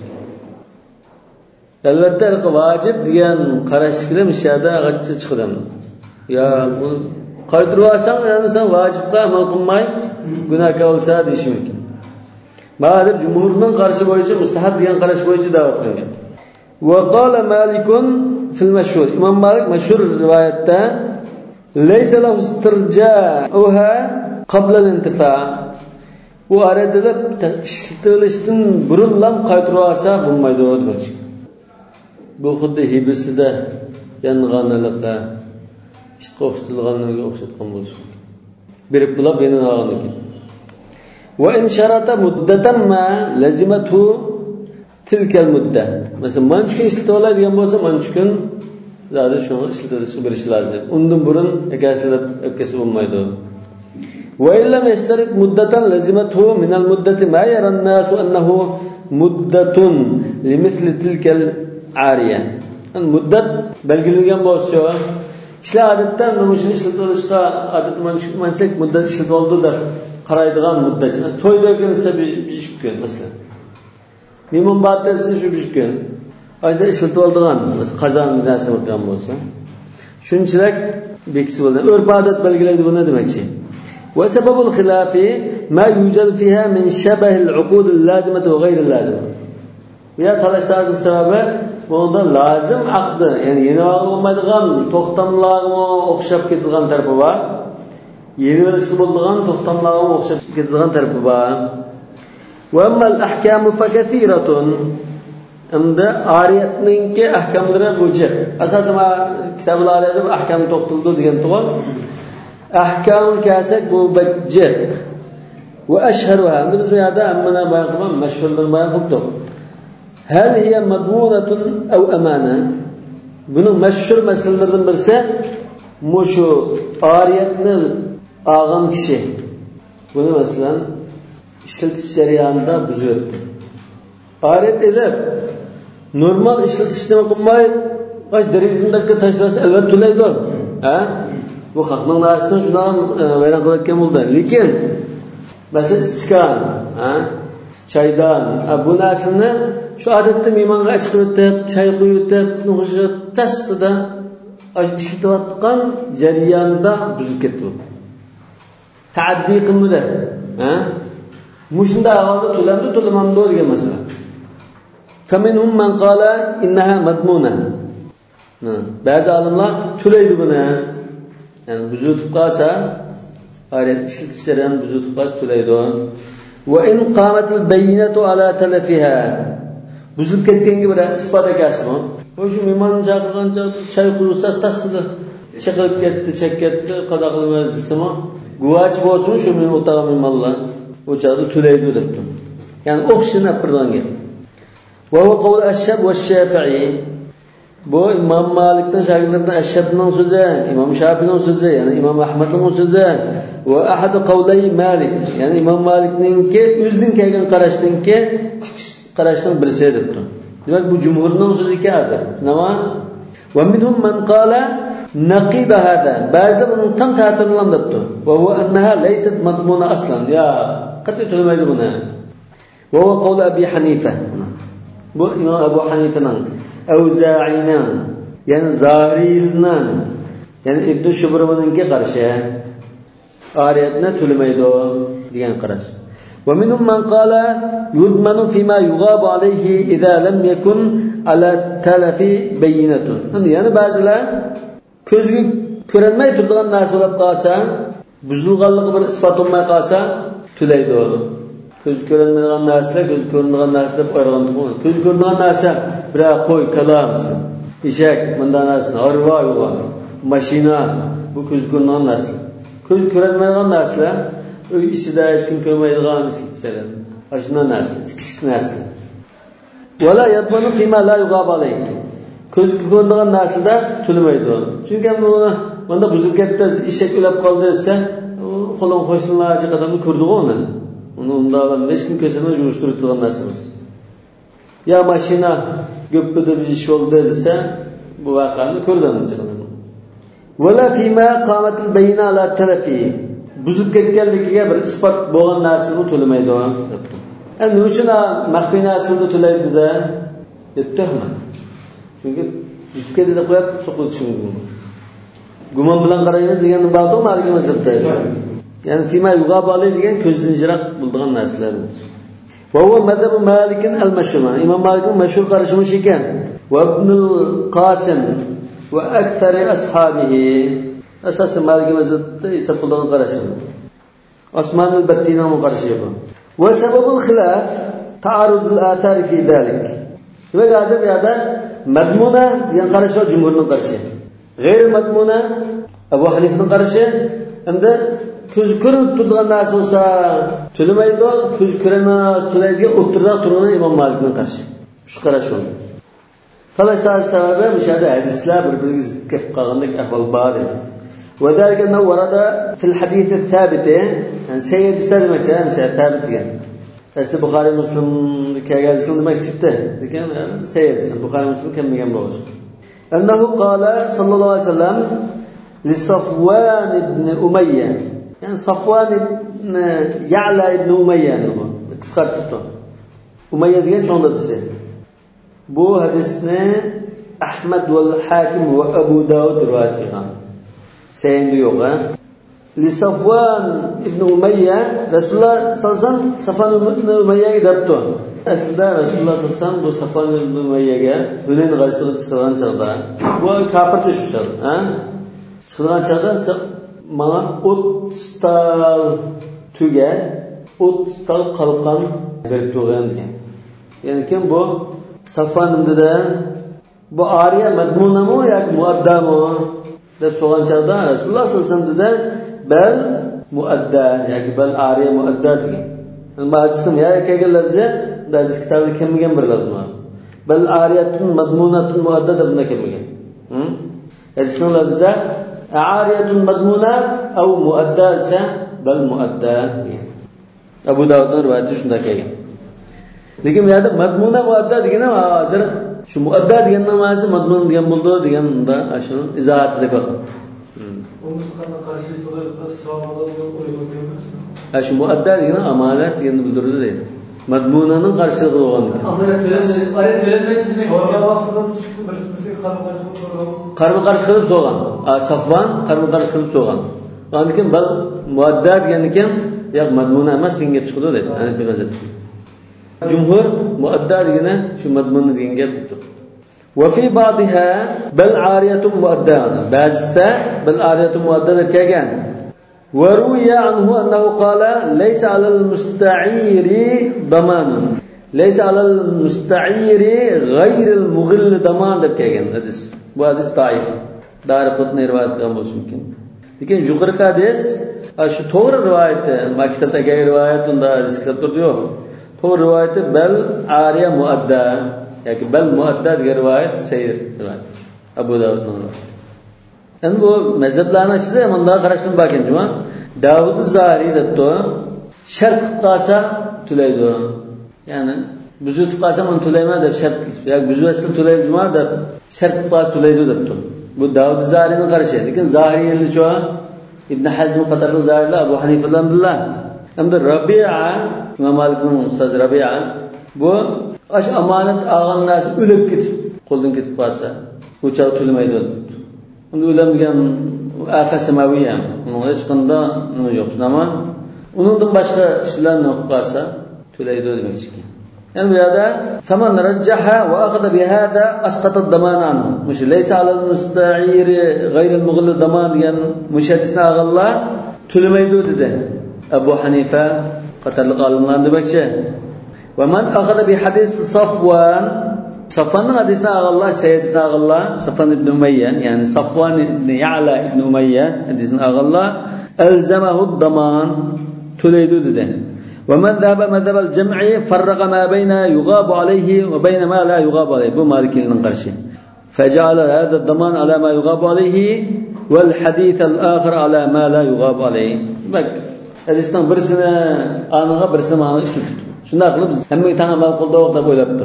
Elbette vacip diyen karışıklı müşahede ağaççı çıkıdım. Ya bu kaydırvarsan yani sen vacipte amal kılmay günahkar olsa deyişim mümkün. Maalesef cumhurun karşı boyunca müstahap diyen karşı boyunca davet kılınca. وقال مالك في المشهور İmam Malik meşhur rivayette ليس له استرجاعها قبل الانتفاع. Bu aredilip işletilişten burunlam qaytırasa bulmaydı o demek. Bu xuddi hibisida yanğanlıqqa işte qo'shtilganlarga o'xshatgan bo'lishi. Berib bulab yana olgan. Ve in sharata muddatan ma lazimatu tilkal mudda. Mesela manchkin ishlatib oladigan bo'lsa, manchkin zada shuni ishlatilishi berish lozim. Undan burun akasilab öpkesi bo'lmaydi. Ve illam yastarik muddatan lazimatu min al muddati ma yara an-nas annahu muddatun limithli tilkal ariya. Muddat belgilangan bo'lsa, kishilar odatdan mana shuni ishlatilishga manchlik muddat ishlatib oldi deb qaraydigan muddat. Mesela to'yda sabi 5 kun mesela. Mimon batasi shu 5 kun. Ayda ishlatib oldigan, mesela qazon narsa o'tgan bo'lsa, shunchalik bekisi bo'ldi. Urf odat belgilaydi bu nima demakchi? Ve sebebul hilafi ma yujad fiha min shabah al-uqud al-lazimah ve gayr al-lazimah. Ya talashlarning sababi bunda lazım aqdi, yani yeni aqd olmaydigan to'xtamlarga o'xshab ketadigan tarafi bor. yeni verişli bulduğun toxtamlarına oxşab ketadigan tarafı var. Ve ammal ahkamu fakathiratun. Endi ariyatninki ahkamlari bo'yicha asosan kitoblar ariyatda ahkam to'xtaldi degan to'g'ri. Ahkam kelsak bu bajjiq. Ve ashharuha. Endi biz bu yerda ammana bayqaman mashhurlar bayqibdi. Hal hiya madmunatun aw amana? Bunun mashhur masalalardan birisi mushu ariyatni olgan kishi. Buni masalan ishlatish jarayonida buzib. Ariyat edib normal ishlatishni qilmay, qo'sh derizimdagi tashlasa albatta to'laydi. Ha? Bu xalqning narsasini shundan vayron qilayotgan bo'ldi. Lekin masalan istikon, ha? Çaydan, bu narsani shu odatda mehmonga chiqib o'tib, choy qo'yib o'tib, o'sha tasda ishlatayotgan jarayonda buzib ketdi. Ta'addi qilmadi, ha? Mushunda ahvolda to'lamamdi degan masala. Faminhum man qala innaha madmuna. Ba'zi olimlar to'laydi buni. Ya'ni buzib qolsa, ariyat ishlatishidan buzib qolsa to'laydi. Wa in qamat al-bayyinatu ala talafiha. Buzib ketganga bir isbot ekasmi? O'sha mehmon chaqirgancha choy quysa tasdi. Chiqib ketdi, chekkatdi, qada qilmaydi desimi? Guvoch bo'lsin shu men o'tag'im mehmonlar. O'chadi to'laydi debdi. Ya'ni o'xshini birdan Ve huve kavl Eşşeb ve Şafi'i. Bu İmam Malik'ten şagirdlerinden Eşşeb'nin sözü, İmam Şafi'nin sözü, yani İmam Ahmet'in sözü. Ve ahadu kavleyi Malik. Yani İmam Malik'nin ki üzdün kelgen qarashdan ki qarashdan birisi debdi. Demek bu cumhurning sözü ki adı. Nima? Ve minhum man qala naqiba hada. Bazı bunun tam ta'tilan debdi. Ve huve ennaha leysat madmuna aslan. Ya qat'i to'lamaydi buni. Ve huve kavl Abi Hanife. Bu İmam Ebu Hanife'nin, Evza'i'nin, yani Zahiri'nin, yani İbn-i Şubrum'unki qarşı ariyatni to'lamaydi degan qarash. Ve minhum man qala yudmanu fima yughabu alayhi idza lam yakun ala talafi bayyinatun. Yani ba'zilar ko'zga ko'rinmay turadigan narsa bo'lib qolsa, buzilganligi bir isbot bo'lmay qolsa to'laydi. Göz görünmeyen narsalar, göz görünmeyen narsalar ayırgan tuğun. Göz görünmeyen narsa, bir koy, kalam, eşek, bundan narsa, arva yuvan, maşina, bu göz görünmeyen narsalar. Göz görünmeyen narsalar, içinde hiç kim görmeydiğen narsalar. Aşından narsalar, küçük narsalar. Vela yatmanı fîmâ lâ yugâb aleyh. Göz görünmeyen narsalar tülmeydi. Çünkü bunda buzuk etti, eşek ölüp kaldı ise, kolon hoşlanıcı adamı kurdu onu. Onun da adam hiç kim köşesine juruşturup tutan narsımız. Ya maşina göppede bir iş oldu dediyse bu vakanı kördüğünü çıkalım. Vela fîmâ qâmetil beyna ala telefi. Buzub ketganligiga bir isbot bo'lgan narsani to'lamaydi debdi. Endi uchun maxfiy narsani to'laydi-da debdi-mi? Chunki buzib ketdi deb qo'yib so'qib tushungan. Gumon bilan qaraymiz degan ba'do maliki mazhabda. Yani fîmâ yugâb aleyh degan ko'zdan jiroq bo'lgan narsalardir. Va huwa madhab Malik al-mashhur. İmam Malik'in meşhur qarashishi ekan. Va Ibn al-Qasim va akthar ashabihi. Asosan Malik mazhabida esa bo'lgan qarashi. Osman al-Battinining qarashi bu. Va sababul xilaf ta'arud al-athar fi dalik. Ve hozir bu yerda madmuna degan qarash va jumhurning qarashi. G'ayr madmuna Abu Hanifning qarashi hamda ko'z ko'rib turadigan narsa bo'lsa to'lamaydi, ko'z ko'rmas to'laydigan o'tirda turgan Imom Malikning qarshi. Shu qarash bo'ldi. Talashlar sababi bu yerda hadislar bir-biriga zid kelib qolgandek ahvol bor edi. Va dalika warada fil hadith al-thabit, yani sayyid istadimcha, mesela thabit degan. Asli Buxoriy Muslim kelgansin demak chiqdi. Lekin sayyid Buxoriy Muslim kelmagan bo'ldi. Annahu qala sallallohu alayhi vasallam li Safwan ibn Umayya. Yani Safwan ibn Ya'la ibn Umayya bu qisqartibdi. Umayya degan cho'ng dadasi. Bu hadisni Ahmad va Hakim va Abu Dawud rivoyat qilgan. Sayyidu yo'q, ha? Li Safwan ibn Umayya Rasululloh sallallohu alayhi vasallam Safwan ibn Umayyaga debdi. Aslida Rasululloh sallallohu alayhi vasallam bu Safwan ibn Umayyaga Hunayn g'azotida chiqqan chog'da, bu kafir tushdi, ha? Chiqqan chog'da mana 30 tal tuga 30 tal qalqon berib turgan degan. Ya'ni kim bu Safvanimda bu ariya madmunami yoki muaddami deb so'ragan chaqda Rasululloh sollallohu alayhi vasallam bal muadda yoki bal ariya muadda degan. Bu hadisning yoki kelgan lafzi hadis kitobida kelmagan bir lafz bor. Bal ariyatun madmunatun muadda deb bunda kelmagan. Hadisning lafzida ariyatun madmuna aw muadda esa bal muadda degan. Abu Davudning rivoyati shunda kelgan. Lekin bu yerda madmuna muadda degani hozir shu muadda deganning ma'nosi madmun degan bo'ldi deganda shu izohatida qo'yildi. O'msqanning qarshisiga sahobalar o'ylagan. Shu muadda degani amonat deganni bildiradi deydi. Madmunaning qarshiligi bo'lgan ekan. Amonat to'lanmaydi demak. So'ragan vaqtida birisi qarama qarshi qilib so'rgan. Safvan qarama qarshi qilib so'rgan. Undan keyin bal muadda degan ekan, yo'q madmuna emas, senga chiqdi dedi. Ana biqazat. Jumhur muadda degani shu madmuna degan gap debdi. Va fi ba'dha bal ariyatun muadda. Ba'zida bal ariyatun muadda deb kelgan. Wa ruya anhu annahu qala laysa 'ala al-musta'ir daman. Laysa 'ala al-musta'ir ghayr al-mughill daman deb kelgan hadis. Bu hadis da'if. Darqutni rivoyat qilgan bo'lishi mumkin. Lekin yuqorqi hadis shu to'g'ri rivoyat, maktabdagi rivoyat unda hadis kitobda yo'q. To'g'ri rivoyati bal ariya muadda yoki bal muadda degan rivoyat sahih rivoyat. Abu Davudning rivoyati. Endi bu mazhablarning ichida bunday qarashlar bor ekan, juma. Davud az-Zahiri debdi, shart qilib qolsa to'laydi. Ya'ni buzib qolsa uni to'layman deb shart qilib, yoki buzvasini to'laydi juma deb shart qilib qolsa to'laydi debdi. Bu Davud az-Zahirining qarashi. Lekin Zahiriylar Ibn Hazm qatorli Zahirlar Abu Hanifa bilan billah. Hamda Rabi'a, Imom Malikning ustozi Rabi'a bu ash amonat olgan narsa o'lib ketib, qo'ldan ketib qolsa, bu chaq to'lamaydi. Uni o'lamagan afasamaviy ham, uni hech qanday nima yo'q. Nima? Uningdan boshqa ishlarni o'qib qolsa, to'laydi demoqchi ekan. Yani bu yerda faman rajjaha va akhadha bihada asqata ad-daman anhu. Mush laysa 'ala al-musta'ir ghayr al-mughall daman degan mushadisni ag'allar to'lamaydi dedi. Abu Hanifa qatorli olimlar demoqchi. Va man akhadha bi hadis Safwan, Safvanning hadisini ag'allar, sayyidini ag'allar, Safvan ibn Umayya, ya'ni Safwan ibn Ya'la ibn Umayya hadisini ag'allar alzamahu ad-daman to'laydi dedi. ومن ذهب مذهب الجمع فرق ما بين يغاب عليه وبين ما لا يغاب عليه bu Malikining qarashi فجعل هذا الضمان على ما يغاب عليه والحديث الآخر على ما لا يغاب عليه bak hadisning birisini aniga birisini ma'no ishlatib shunday qilib hamma tanga ma'qul deb o'ylabdi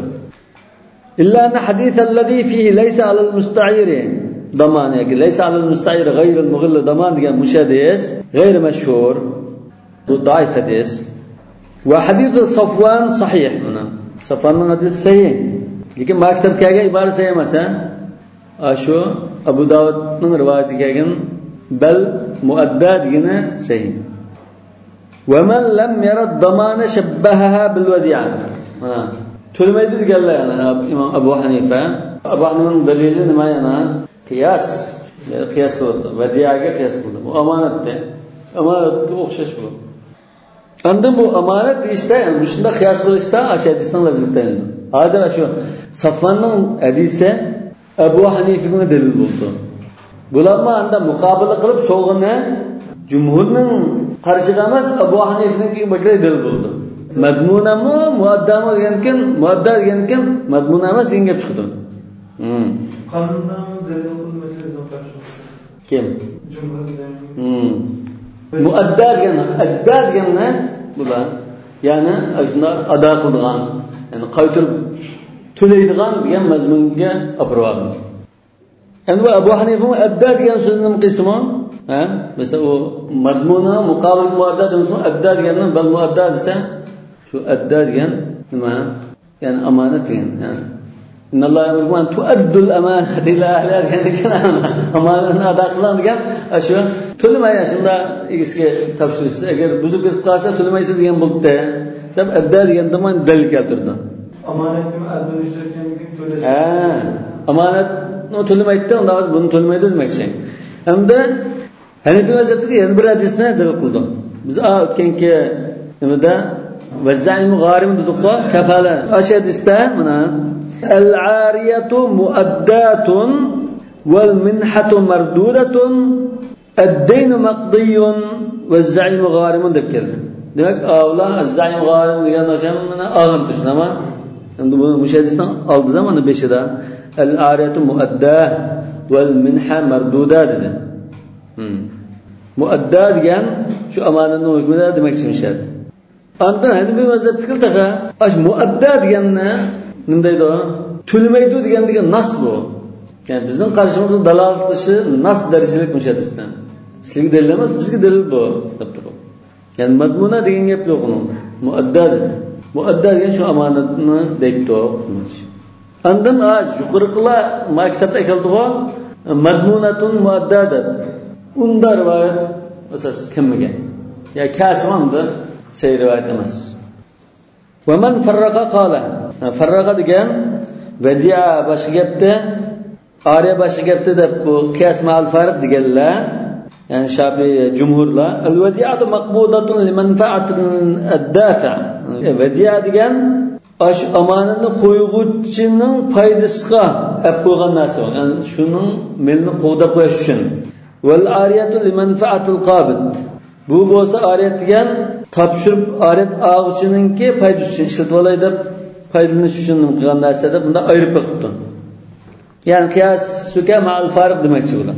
illa anna hadith alladhi fihi laysa 'ala al-musta'ir daman yoki laysa 'ala al-musta'ir ghayr al-mughill daman degan mushadis g'ayr mashhur bu da'if hadis وحديث صفوان صحيح هنا صفوان حديث صحيح lekin maktab kelgan ibora sahih emas shu Abu Davudning rivoyati kelgan bal muadda degani sahih va man lam yara ad-damana shabbahaha bil wadi'a mana to'lmaydi deganlar Imom Abu Hanifa dalili nima yana qiyos qildi vadi'aga qiyos qildi bu omonatda o'xshash bu Andan bu amonat deyishda, yani shunda qiyos qilishda hadisning lafzida endi. Hozir shu Safvanning hadisi Abu Hanifaning dalil bo'ldi. Bularni anda muqobala qilib so'g'ini jumhurning qarshiga emas Abu Hanifaning bakra dalil bo'ldi. Madmunami, muaddami degankin, muadda degankin, madmuna emas degan gap chiqdi. Qonundan dalil qilmasangiz qarshi. Kim? Jumhurdan. Muadda deganni bular ya'ni shunda ado qiladigan, ya'ni qaytirib to'laydigan degan mazmunga olib boradi. Endi bu Abu Hanifa muadda degan so'zning qismi, mesela u madmuna muqobil muadda demasmi, adda deganni bal muadda desa, shu adda degan nima? Ya'ni amonat degan, ya'ni Innalloha ya'muru an tu'addu al-amanata ila ahliha degan amonatni ado qilgan degan shu to'lamay shunda egasiga topshirishsa agar buzib ketib qolsa to'lamaysiz degan bo'libdi deb adda degandan men dalil keltirdi. Amonatni adda ishlatganligini to'lash. Amonatni to'lamaydi, unda buni to'lamaydi demoqchi. Hamda Hanifi mazhabiga yana bir hadisni dalil qildi. Biz o'tganki nimada vazzaimu g'arim dedik-ku, kafala. O'sha hadisda mana al-ariyatu muaddatun wal minhatu mardudatun ad-daynu maqdiyun vazzaimu g'arimun deb keldi. Demak, avla az-zaimu g'arim degan o'shani olib tushunama. Endi bu hadisdan oldida mana 5da al-ariyatu muadda wal minha marduda dedi. Muadda degan shu amonatning hukmida demakchimishadi. Andan Hanifi mazhabida taqa ash muadda deganni nima deydi? To'lamaydi degan nas bu. Ya'ni bizning qarshimizda dalolat qilishi nas darajalik mushadisdan. Sizga dalil emas, bizga dalil bu deb turib. Ya'ni madmuna degan gap yo'q uni. Muadda dedi. Muadda degan shu amonatni deydi. Andan yuqoriqlar maktabda keldi-ku, madmunatun muadda deb. Unda rivoyat asas kimga? Ya kasvonda say rivoyat emas. Va man farraqa qala. Farraqa degan vadi'a boshqa gapda, ariya boshqa gapda deb bu qiyas ma'al farq deganlar, ya'ni Shafiy jumhurlar al-wadi'atu maqbudatun limanfa'atin ad-dafi'. Vadi'a degan ash amonatni qo'yg'uvchining foydasiga olib qo'ygan narsa, ya'ni shuning melni qo'g'dab qo'yish uchun. Val ariyatu limanfa'atil qabid. Bu bo'lsa ariyat degan topshirib ariyat og'uchininki foydasi uchun ishlatib olay deb foydalanish uchun qilgan narsada bunda ayirib qo'yibdi. Ya'ni qiyas suka ma'al farq demakchi bular.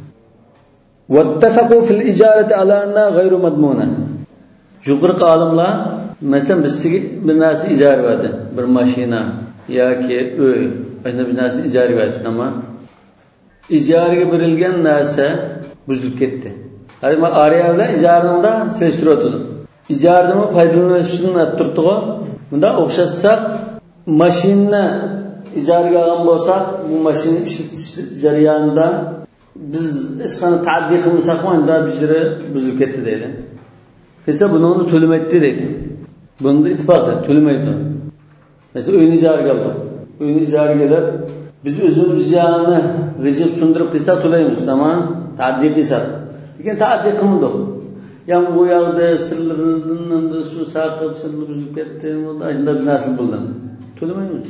Wattafaqu fil ijarati ala anna ghayru madmuna. Yuqori olimlar masalan bizga bir narsa ijara berdi, bir mashina yoki uy, ana bir narsa ijara berdi, ama ijaraga berilgan narsa buzilib ketdi. Hali men ariya bilan ijarada selishtirib ijardan foydalanish uchun turtdi-ku. Bunda o'xshatsak, mashina ijaraga olgan bo'lsak, bu mashina ishlatish jarayonida biz hech qanday ta'dil qilmasak, unda bijri buzilib ketdi deydi. Esa buni to'lamaydi deydi. Bunda ittifoq to'lamaydi. Mesela uyni ijaraga oldi. Uyni ijaraga olib biz o'zimiz ijaraga rejim sundirib qilsak to'laymiz, tamam? Ta'dil qilsak. Lekin ta'dil qilmadik. Yani bu yerda sirlaridan shu saqib sirli buzib ketdi, unda bir narsa bo'ldi. To'lamaymiz.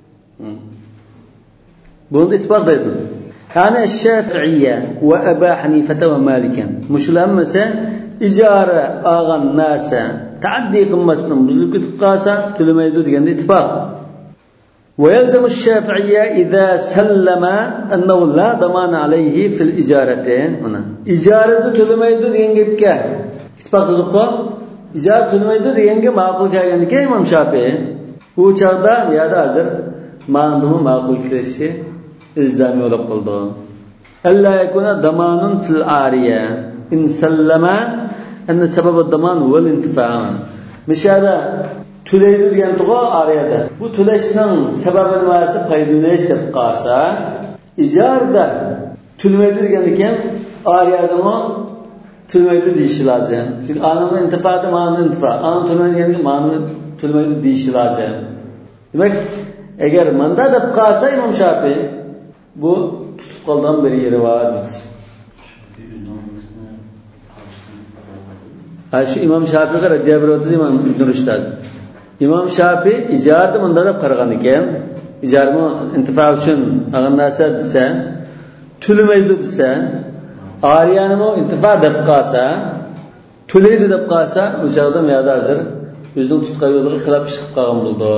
Bunda ittifoq deydi. Ana Shafi'iyya va Abu Hanifa va Malik. Mushlar masa ijara olgan narsa ta'dil qilmasdan buzilib ketib qolsa to'lamaydi deganda ittifoq. ويلزم الشافعية إذا سلم أنه لا ضمان عليه في الإجارة. هنا إجارة تلميدو دينجبكا اتفاق تدقوا إجارة تلميدو دينجب معقول كأن كإمام شافعي هو شردا يادا أجر ما عندهم معقول كريشة إلزامي ولا قلده ألا يكون ضمان في العارية إن سلم أن سبب الضمان هو الانتفاع. مش هذا Tüleydi degan to'g'ri ariyada. Bu tulashning sababi nimasi? Foydalanish deb qarasa, ijarada tülmaydi degan ekan, ariyadami tülmaydi deyish lozim. Chunki anamning intifoti ma'ni intifa, anam tülmaydi degan ma'ni tülmaydi deyish lozim. Demak, agar manda deb qarasa Imom Shafiy bu tutib qolgan bir yeri bor. Shu Imom Shafiy radhiyallohu anhu Imom Durushtad. İmam Shafiy ijarni bunda deb qaragan ekan, ijarni intifa uchun olgan narsa desa, to'lamaydi desa, ariyanimi intifa deb qolsa, to'laydi deb qolsa, o'sha odam yerda hozir o'zining tutgan yo'liga xilof chiqib qolgan bo'ldi.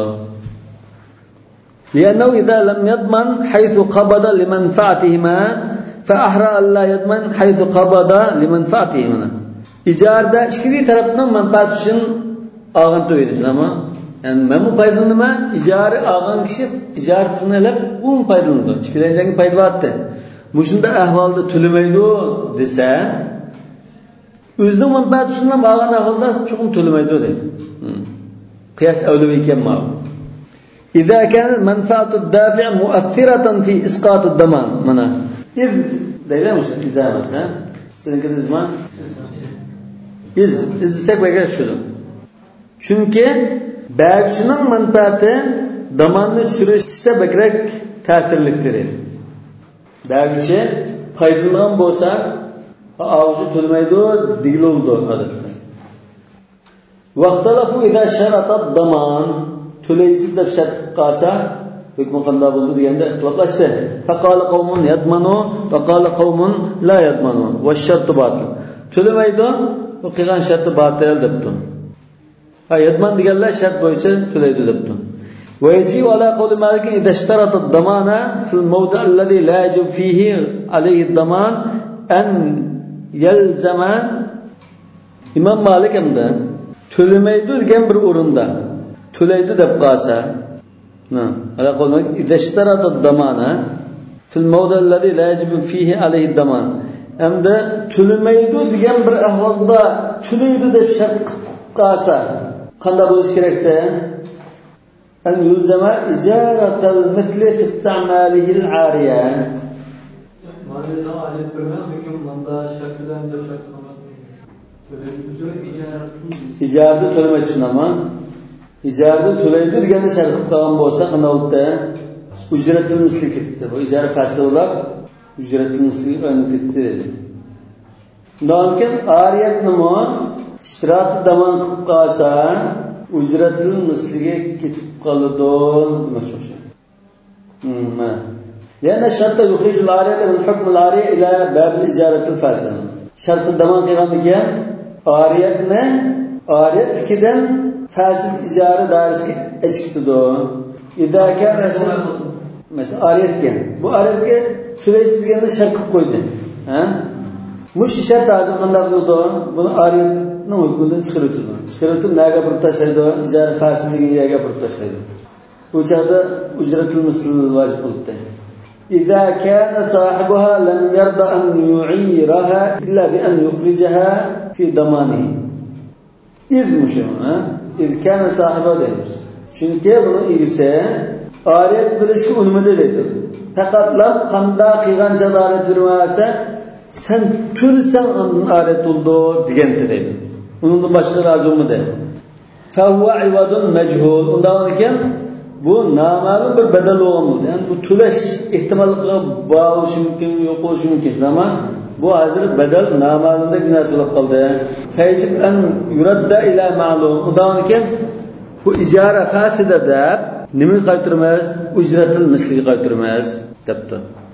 لأنه إذا لم يضمن حيث قبض لمنفعتهما فأحرى ألا يضمن حيث قبض لمنفعتهما. İjarda ikki tarafdan manfaat uchun olgan to'ydi, ama yani men bu foydalanma ijara olgan kishi ijara tunalab u foydalanadi. Ikkilangan foydalanadi. Bu shunda ahvolda to'lamaydi desa, o'zining manfaati uchun olgan ahvolda cho'qim to'lamaydi deydi. Qiyas avlaviy ekan ma. إذا كانت منفعة الدافع مؤثرة في إسقاط الضمان. mana إذ deylar o'sha إذا مثلا sizning zaman iz sekbega shudir. Chunki ba'chining manfaati damonni tushirishda bakrak ta'sirlikdir. Ba'chi foydalangan bo'lsa, Avucu tölmeydi digil oldu adette. Vaktalafu idâ şeratat daman töleysiz de şart kalsa hükmü kanda buldu diyende ihtilaflaştı. Fekâle kavmun yadmanu fekâle kavmun la yadmanu ve şartı batıl. Tölemeydi o kıygan şartı batıl deptu. Yadman diyenler şart boyunca töleydi deptu. ويجيء على قول مالك إذا اشترط الضمان في الموضع الذي لا يجب فيه عليه الضمان أن يلزم İmam Malik emde tölemeydi degan bir o'rinda to'laydi deb qolsa ala qol Malik إذا اشترط الضمان في الموضع الذي لا يجب فيه عليه الضمان emde tölemeydi degan bir ahvolda to'laydi deb shart qolsa qanday bo'lish kerakda أن يلزم إجارة المثل في استعماله العارية. Maalesef ayet bilmem hüküm manda şartından da şart olmaz. İcarada tölemek için ama icarada töleydi deganda shart qilgan bo'lsa qanday bo'ldi? Ujratul misli ketdi. Bu ijara fasli bo'lib ujratul misli o'ynab ketdi dedi. Lekin ariyat nima? İştirat davom qilib qolsa ujratul misliga ketib qoladi demoqchi o'sha. Yana shartda yukhrijul ariyata min hukm al-ariya ila bab al-ijarati al-fasl. Shartda davom qilgandan ariyatni ariyatkidan fasl ijara dairasiga echkitdi. Idaka rasul mesela ariyatga bu ariyatga to'laysiz deganda shart qilib qo'ydi. Mush shart hozir qanday qildi? Buni ariyatni hukmidan chiqarib naga burib tashlaydi, ijara fasl degan yerga burib tashlaydi. Bu chaqda ujratul misl vojib bo'ldi. إذا كان صاحبها لم يرضى أن يعيرها إلا بأن يخرجها في ضمانه. إذ كان صاحبها demiş. Çünkü bunu ilse ariyat bilishki unumida deydi. Faqat lam qanda qilgan jalolat vermasa sen tursan ariyat oldu deganda deydi. Undan boshqa rozi bo'lmadi. Fa huwa ivadun majhul. Undan ekan bu noma'lum bir badal bo'lgan. Yani bu to'lash ehtimolligiga bo'lishi mumkin, yo'q bo'lishi mumkin. Ama bu hozir badal noma'lumda narsa bo'lib qoldi. Fayjib an yuradda ila ma'lum. Undan ekan bu ijara fasida deb nima qaytarmas? Ujratul misliga qaytarmas debdi.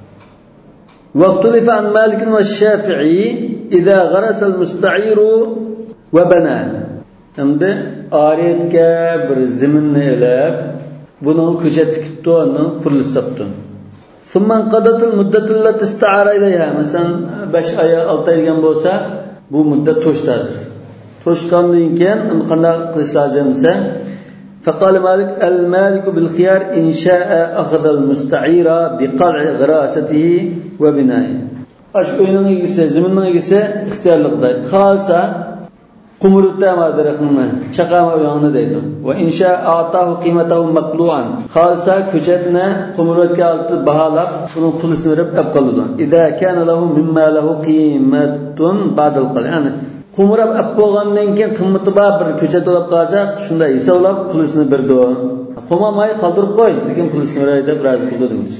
واختلف عن مالك والشافعي إذا غرس المستعير وبنى. Endi ariyatga bir zaminni elab buni ko'chat tikibdi, uni qurilish sabdi. Summan qadatil muddatil lat ista'ara ilayha. Masalan 5 oy 6 oy degan bo'lsa, bu muddat to'shadi. To'shgandan keyin qanday qilish lozim desa, faqala Malik al-malik bil khiyar in sha'a akhadha al-musta'ira bi qal'i gharasatihi wa bina'i. Ash o'yning egisi, zaminning egisi ixtiyorlikda. Qalsa qumurutda amadiraxni chaqama o'yongni deydi. Va insha atahu qiymatahu maqlu'an. Qalsa ko'chatni qumurutga olib baholab, uni pulini berib qoladi. Idza kana lahu mimma lahu qiymatun ba'dal qal. Ya'ni qumurab olib bo'lgandan keyin qimmati bor bir ko'chat olib qolsa, shunday hisoblab pulini berdi. Qomamay qoldirib qo'y, lekin pulini beray deb rozi qildi demoqchi.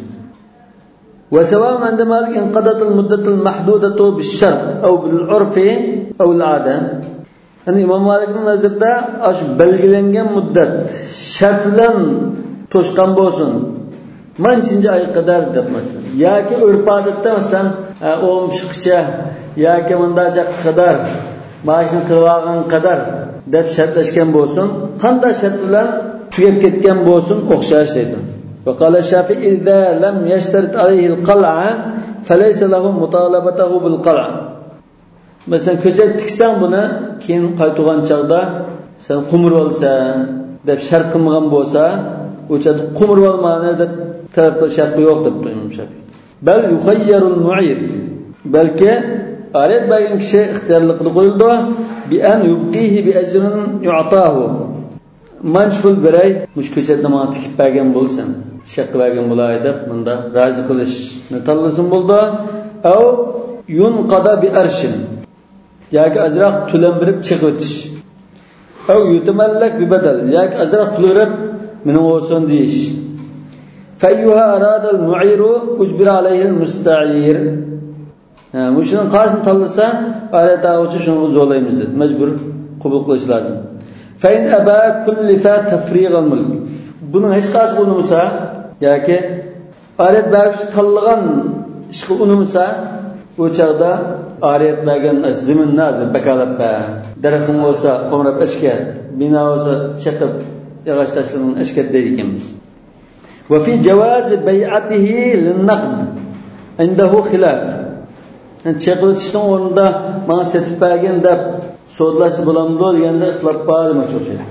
Wa sawa'un anda malik inqadat al-muddatu al-mahdudatu bil-shart aw bil-'urf aw al-'ada. Yani İmam Malik'in nazarında şu belgilengen muddat şart bilan to'shgan bo'lsin. Manchinchi ay qadar deb masalan. Yoki urf odatda masalan 10 shiqcha yoki bundacha qadar mashina qilgan qadar deb shartlashgan bo'lsin. Qanday shart bilan tugab ketgan bo'lsin o'xshash deydi. Va qala Shafi'i idza lam yashtarit alayhi al-qal'a falaysa lahu mutalabatuhu bil-qal'a. Mesela ko'chat tiksan buni keyin qaytgan chaqda sen qumurib olsan deb shart qilmagan bo'lsa, o'sha qumurib olmani deb talab shart yo'q deb Imom Shafiy. Bal yukhayyarul mu'ir. Balki ariyat bergan kishi ixtiyorlikni qo'yildi bi an yubqihi bi ajrin yu'tahu. Manshful biray mush ko'chatni mana tikib bergan bo'lsan, shaq bergan bo'lay deb bunda rozi qilishni tanlasin bo'ldi. Aw yunqada bi arshin. Yoki azroq to'lam berib chiqib o'tish. Aw yutamallak bi badal. Yoki azroq pul berib meni o'sin deyish. Fayyuha arada al-mu'ir ujbira alayhi al-musta'ir. Bu şunun qaysini tanlasa, alet ağuchi shuni zo'rlaymiz dedi. Majbur qabul qilish lozim. Fa in aba kullifa tafriq al-mulk. Buning hech qaysi unumsa yoki alet berib tanlagan ishga unumsa, bu chaqda alet bergan ziminni azim bakalat ba. Daraxtning bo'lsa, qo'mrab ishga, bino bo'lsa, chaqib yog'och tashlagan ishga deydi ekanmiz. Wa fi jawaz bay'atihi lin-naqd indahu khilaf. Chaqirishning o'rnida menga setib bergan deb so'zlash bo'lamdi deganda ixtilof bor demoqchi o'xshaydi.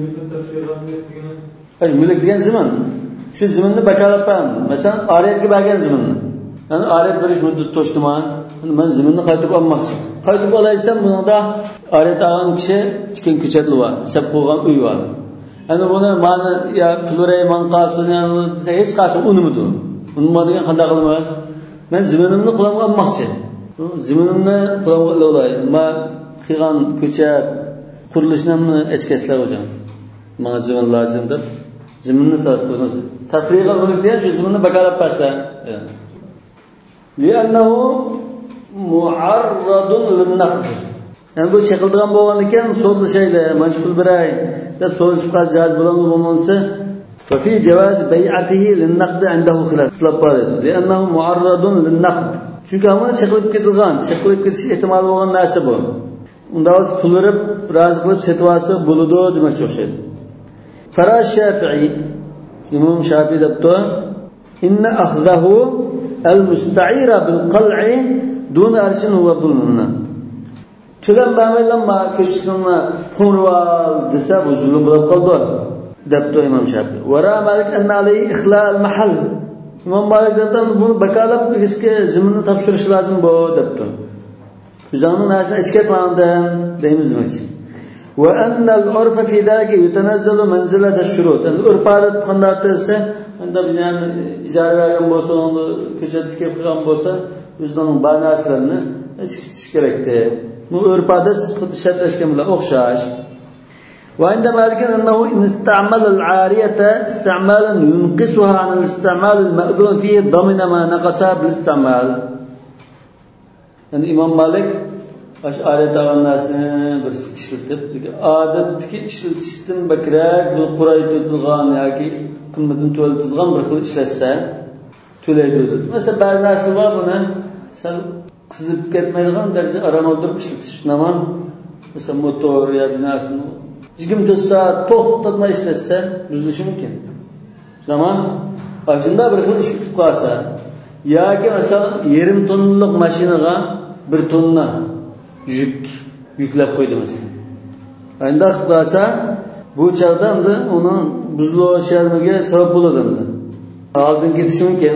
Mulk degan zimin. Shu ziminni bakalat berdi. Masalan, aretga bergan ziminni. Yani alet berish muddat to'shdiman. Men ziminni qaytib olmoqchi. Qaytib olaysam, bunda aret olgan kishi tikin ko'chatli bor, sab qo'ygan uy bor. Yani buni meni ya puluray manqasini desa hech qaysi unumidi. Unmadigan qanday qilmas? Men ziminimni qo'limga olmoqchi. Ziminimni qo'limga olay. Men qilgan ko'chat qurilishni echkaslar hojam. Menga zimin lozim deb ziminni tarqatamiz. Tafriqa bo'lgan shu ziminni bakalab paslar. لأنه معرض للنقد. Yani bu çekildiğin boğan iken sordu şeyle meşgul biray deb so'rashib qaz jaz bilan bo'lmasa va fi jawaz bay'atihi lin-naqd indahu khilaf bor edi. لأنه معرض للنقد. Çünkü ama çekilib ketish ehtimoli bo'lgan narsa bu. Unda o'z pul berib, rozi qilib setib olsa bo'ladi demoqchi o'xshaydi. Farash Shafi'i Imom Shafi'i debdi: "Inna akhdahu al-musta'ira bil-qal'i dun arshin huwa zulmuna." Tülen ba'maylanma kishini qurval desa bu zulm bo'lib qoldi debdi Imom Shafi'i. Wa ra'a Malik anna alayhi ikhla' al-mahall. Imom Malik dedi buni bakalab bizga ziminni topshirish lozim bu debdi. Bizning narsani echkatmandan deymiz demoqchi. Wa anna al-urfa fi dalika yutanazzalu manzilat ash-shurut. Urf-odat qanday desa, unda biz ham ijara bergan bo'lsa, uni ko'chat tikib qilgan bo'lsa, o'zining ba'naslarini echkitish kerakdi. Bu urf-odat xuddi shartlashgan bilan o'xshash. Wa inda malikan annahu in istamala al-ariyata istimalan yunqisuha an al-istimal al-ma'dun fihi damina ma naqasa bil-istimal. Yani İmam Malik ariyat olgan narsani bir ishlatib, odatdagi ishlatishdan bakrak bu qur'ay tutilgan yoki qimmatini to'ltilgan bir xil ishlatsa to'laydi dedi. Masalan, ba'zi narsa bor buni sal qizib ketmaydigan darajada aram o'ldirib ishlatish namam. Masalan, motor yoki narsani 24 soat to'xtatmay ishlatsa buzilishi mumkin. Zaman ashunda bir xil ishlatib qolsa yoki masalan 20 tonnalik mashinaga 1 tonna yüklab qo'ydi masalan. Endi qilsa bu chaqda uni buzilishiga sabab bo'ladi. Oldin ketishi mumkin.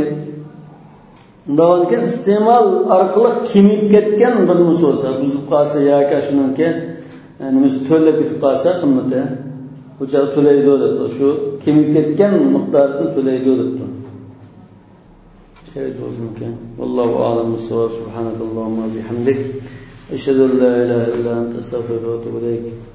Undan iste'mol orqali kemib ketgan bir bo'lsa, buzilib qolsa yoki shuningki nimasi to'lab ketib qolsa qimmati bu chaqda to'laydi dedi. Shu kemib ketgan miqdorni to'laydi dedi. Şey mümkün. Vallahu a'lam bis-savab. Subhanakallahumma bihamdik. Eşhedü en la ilahe illa ente estağfiruke ve etûbü ileyk.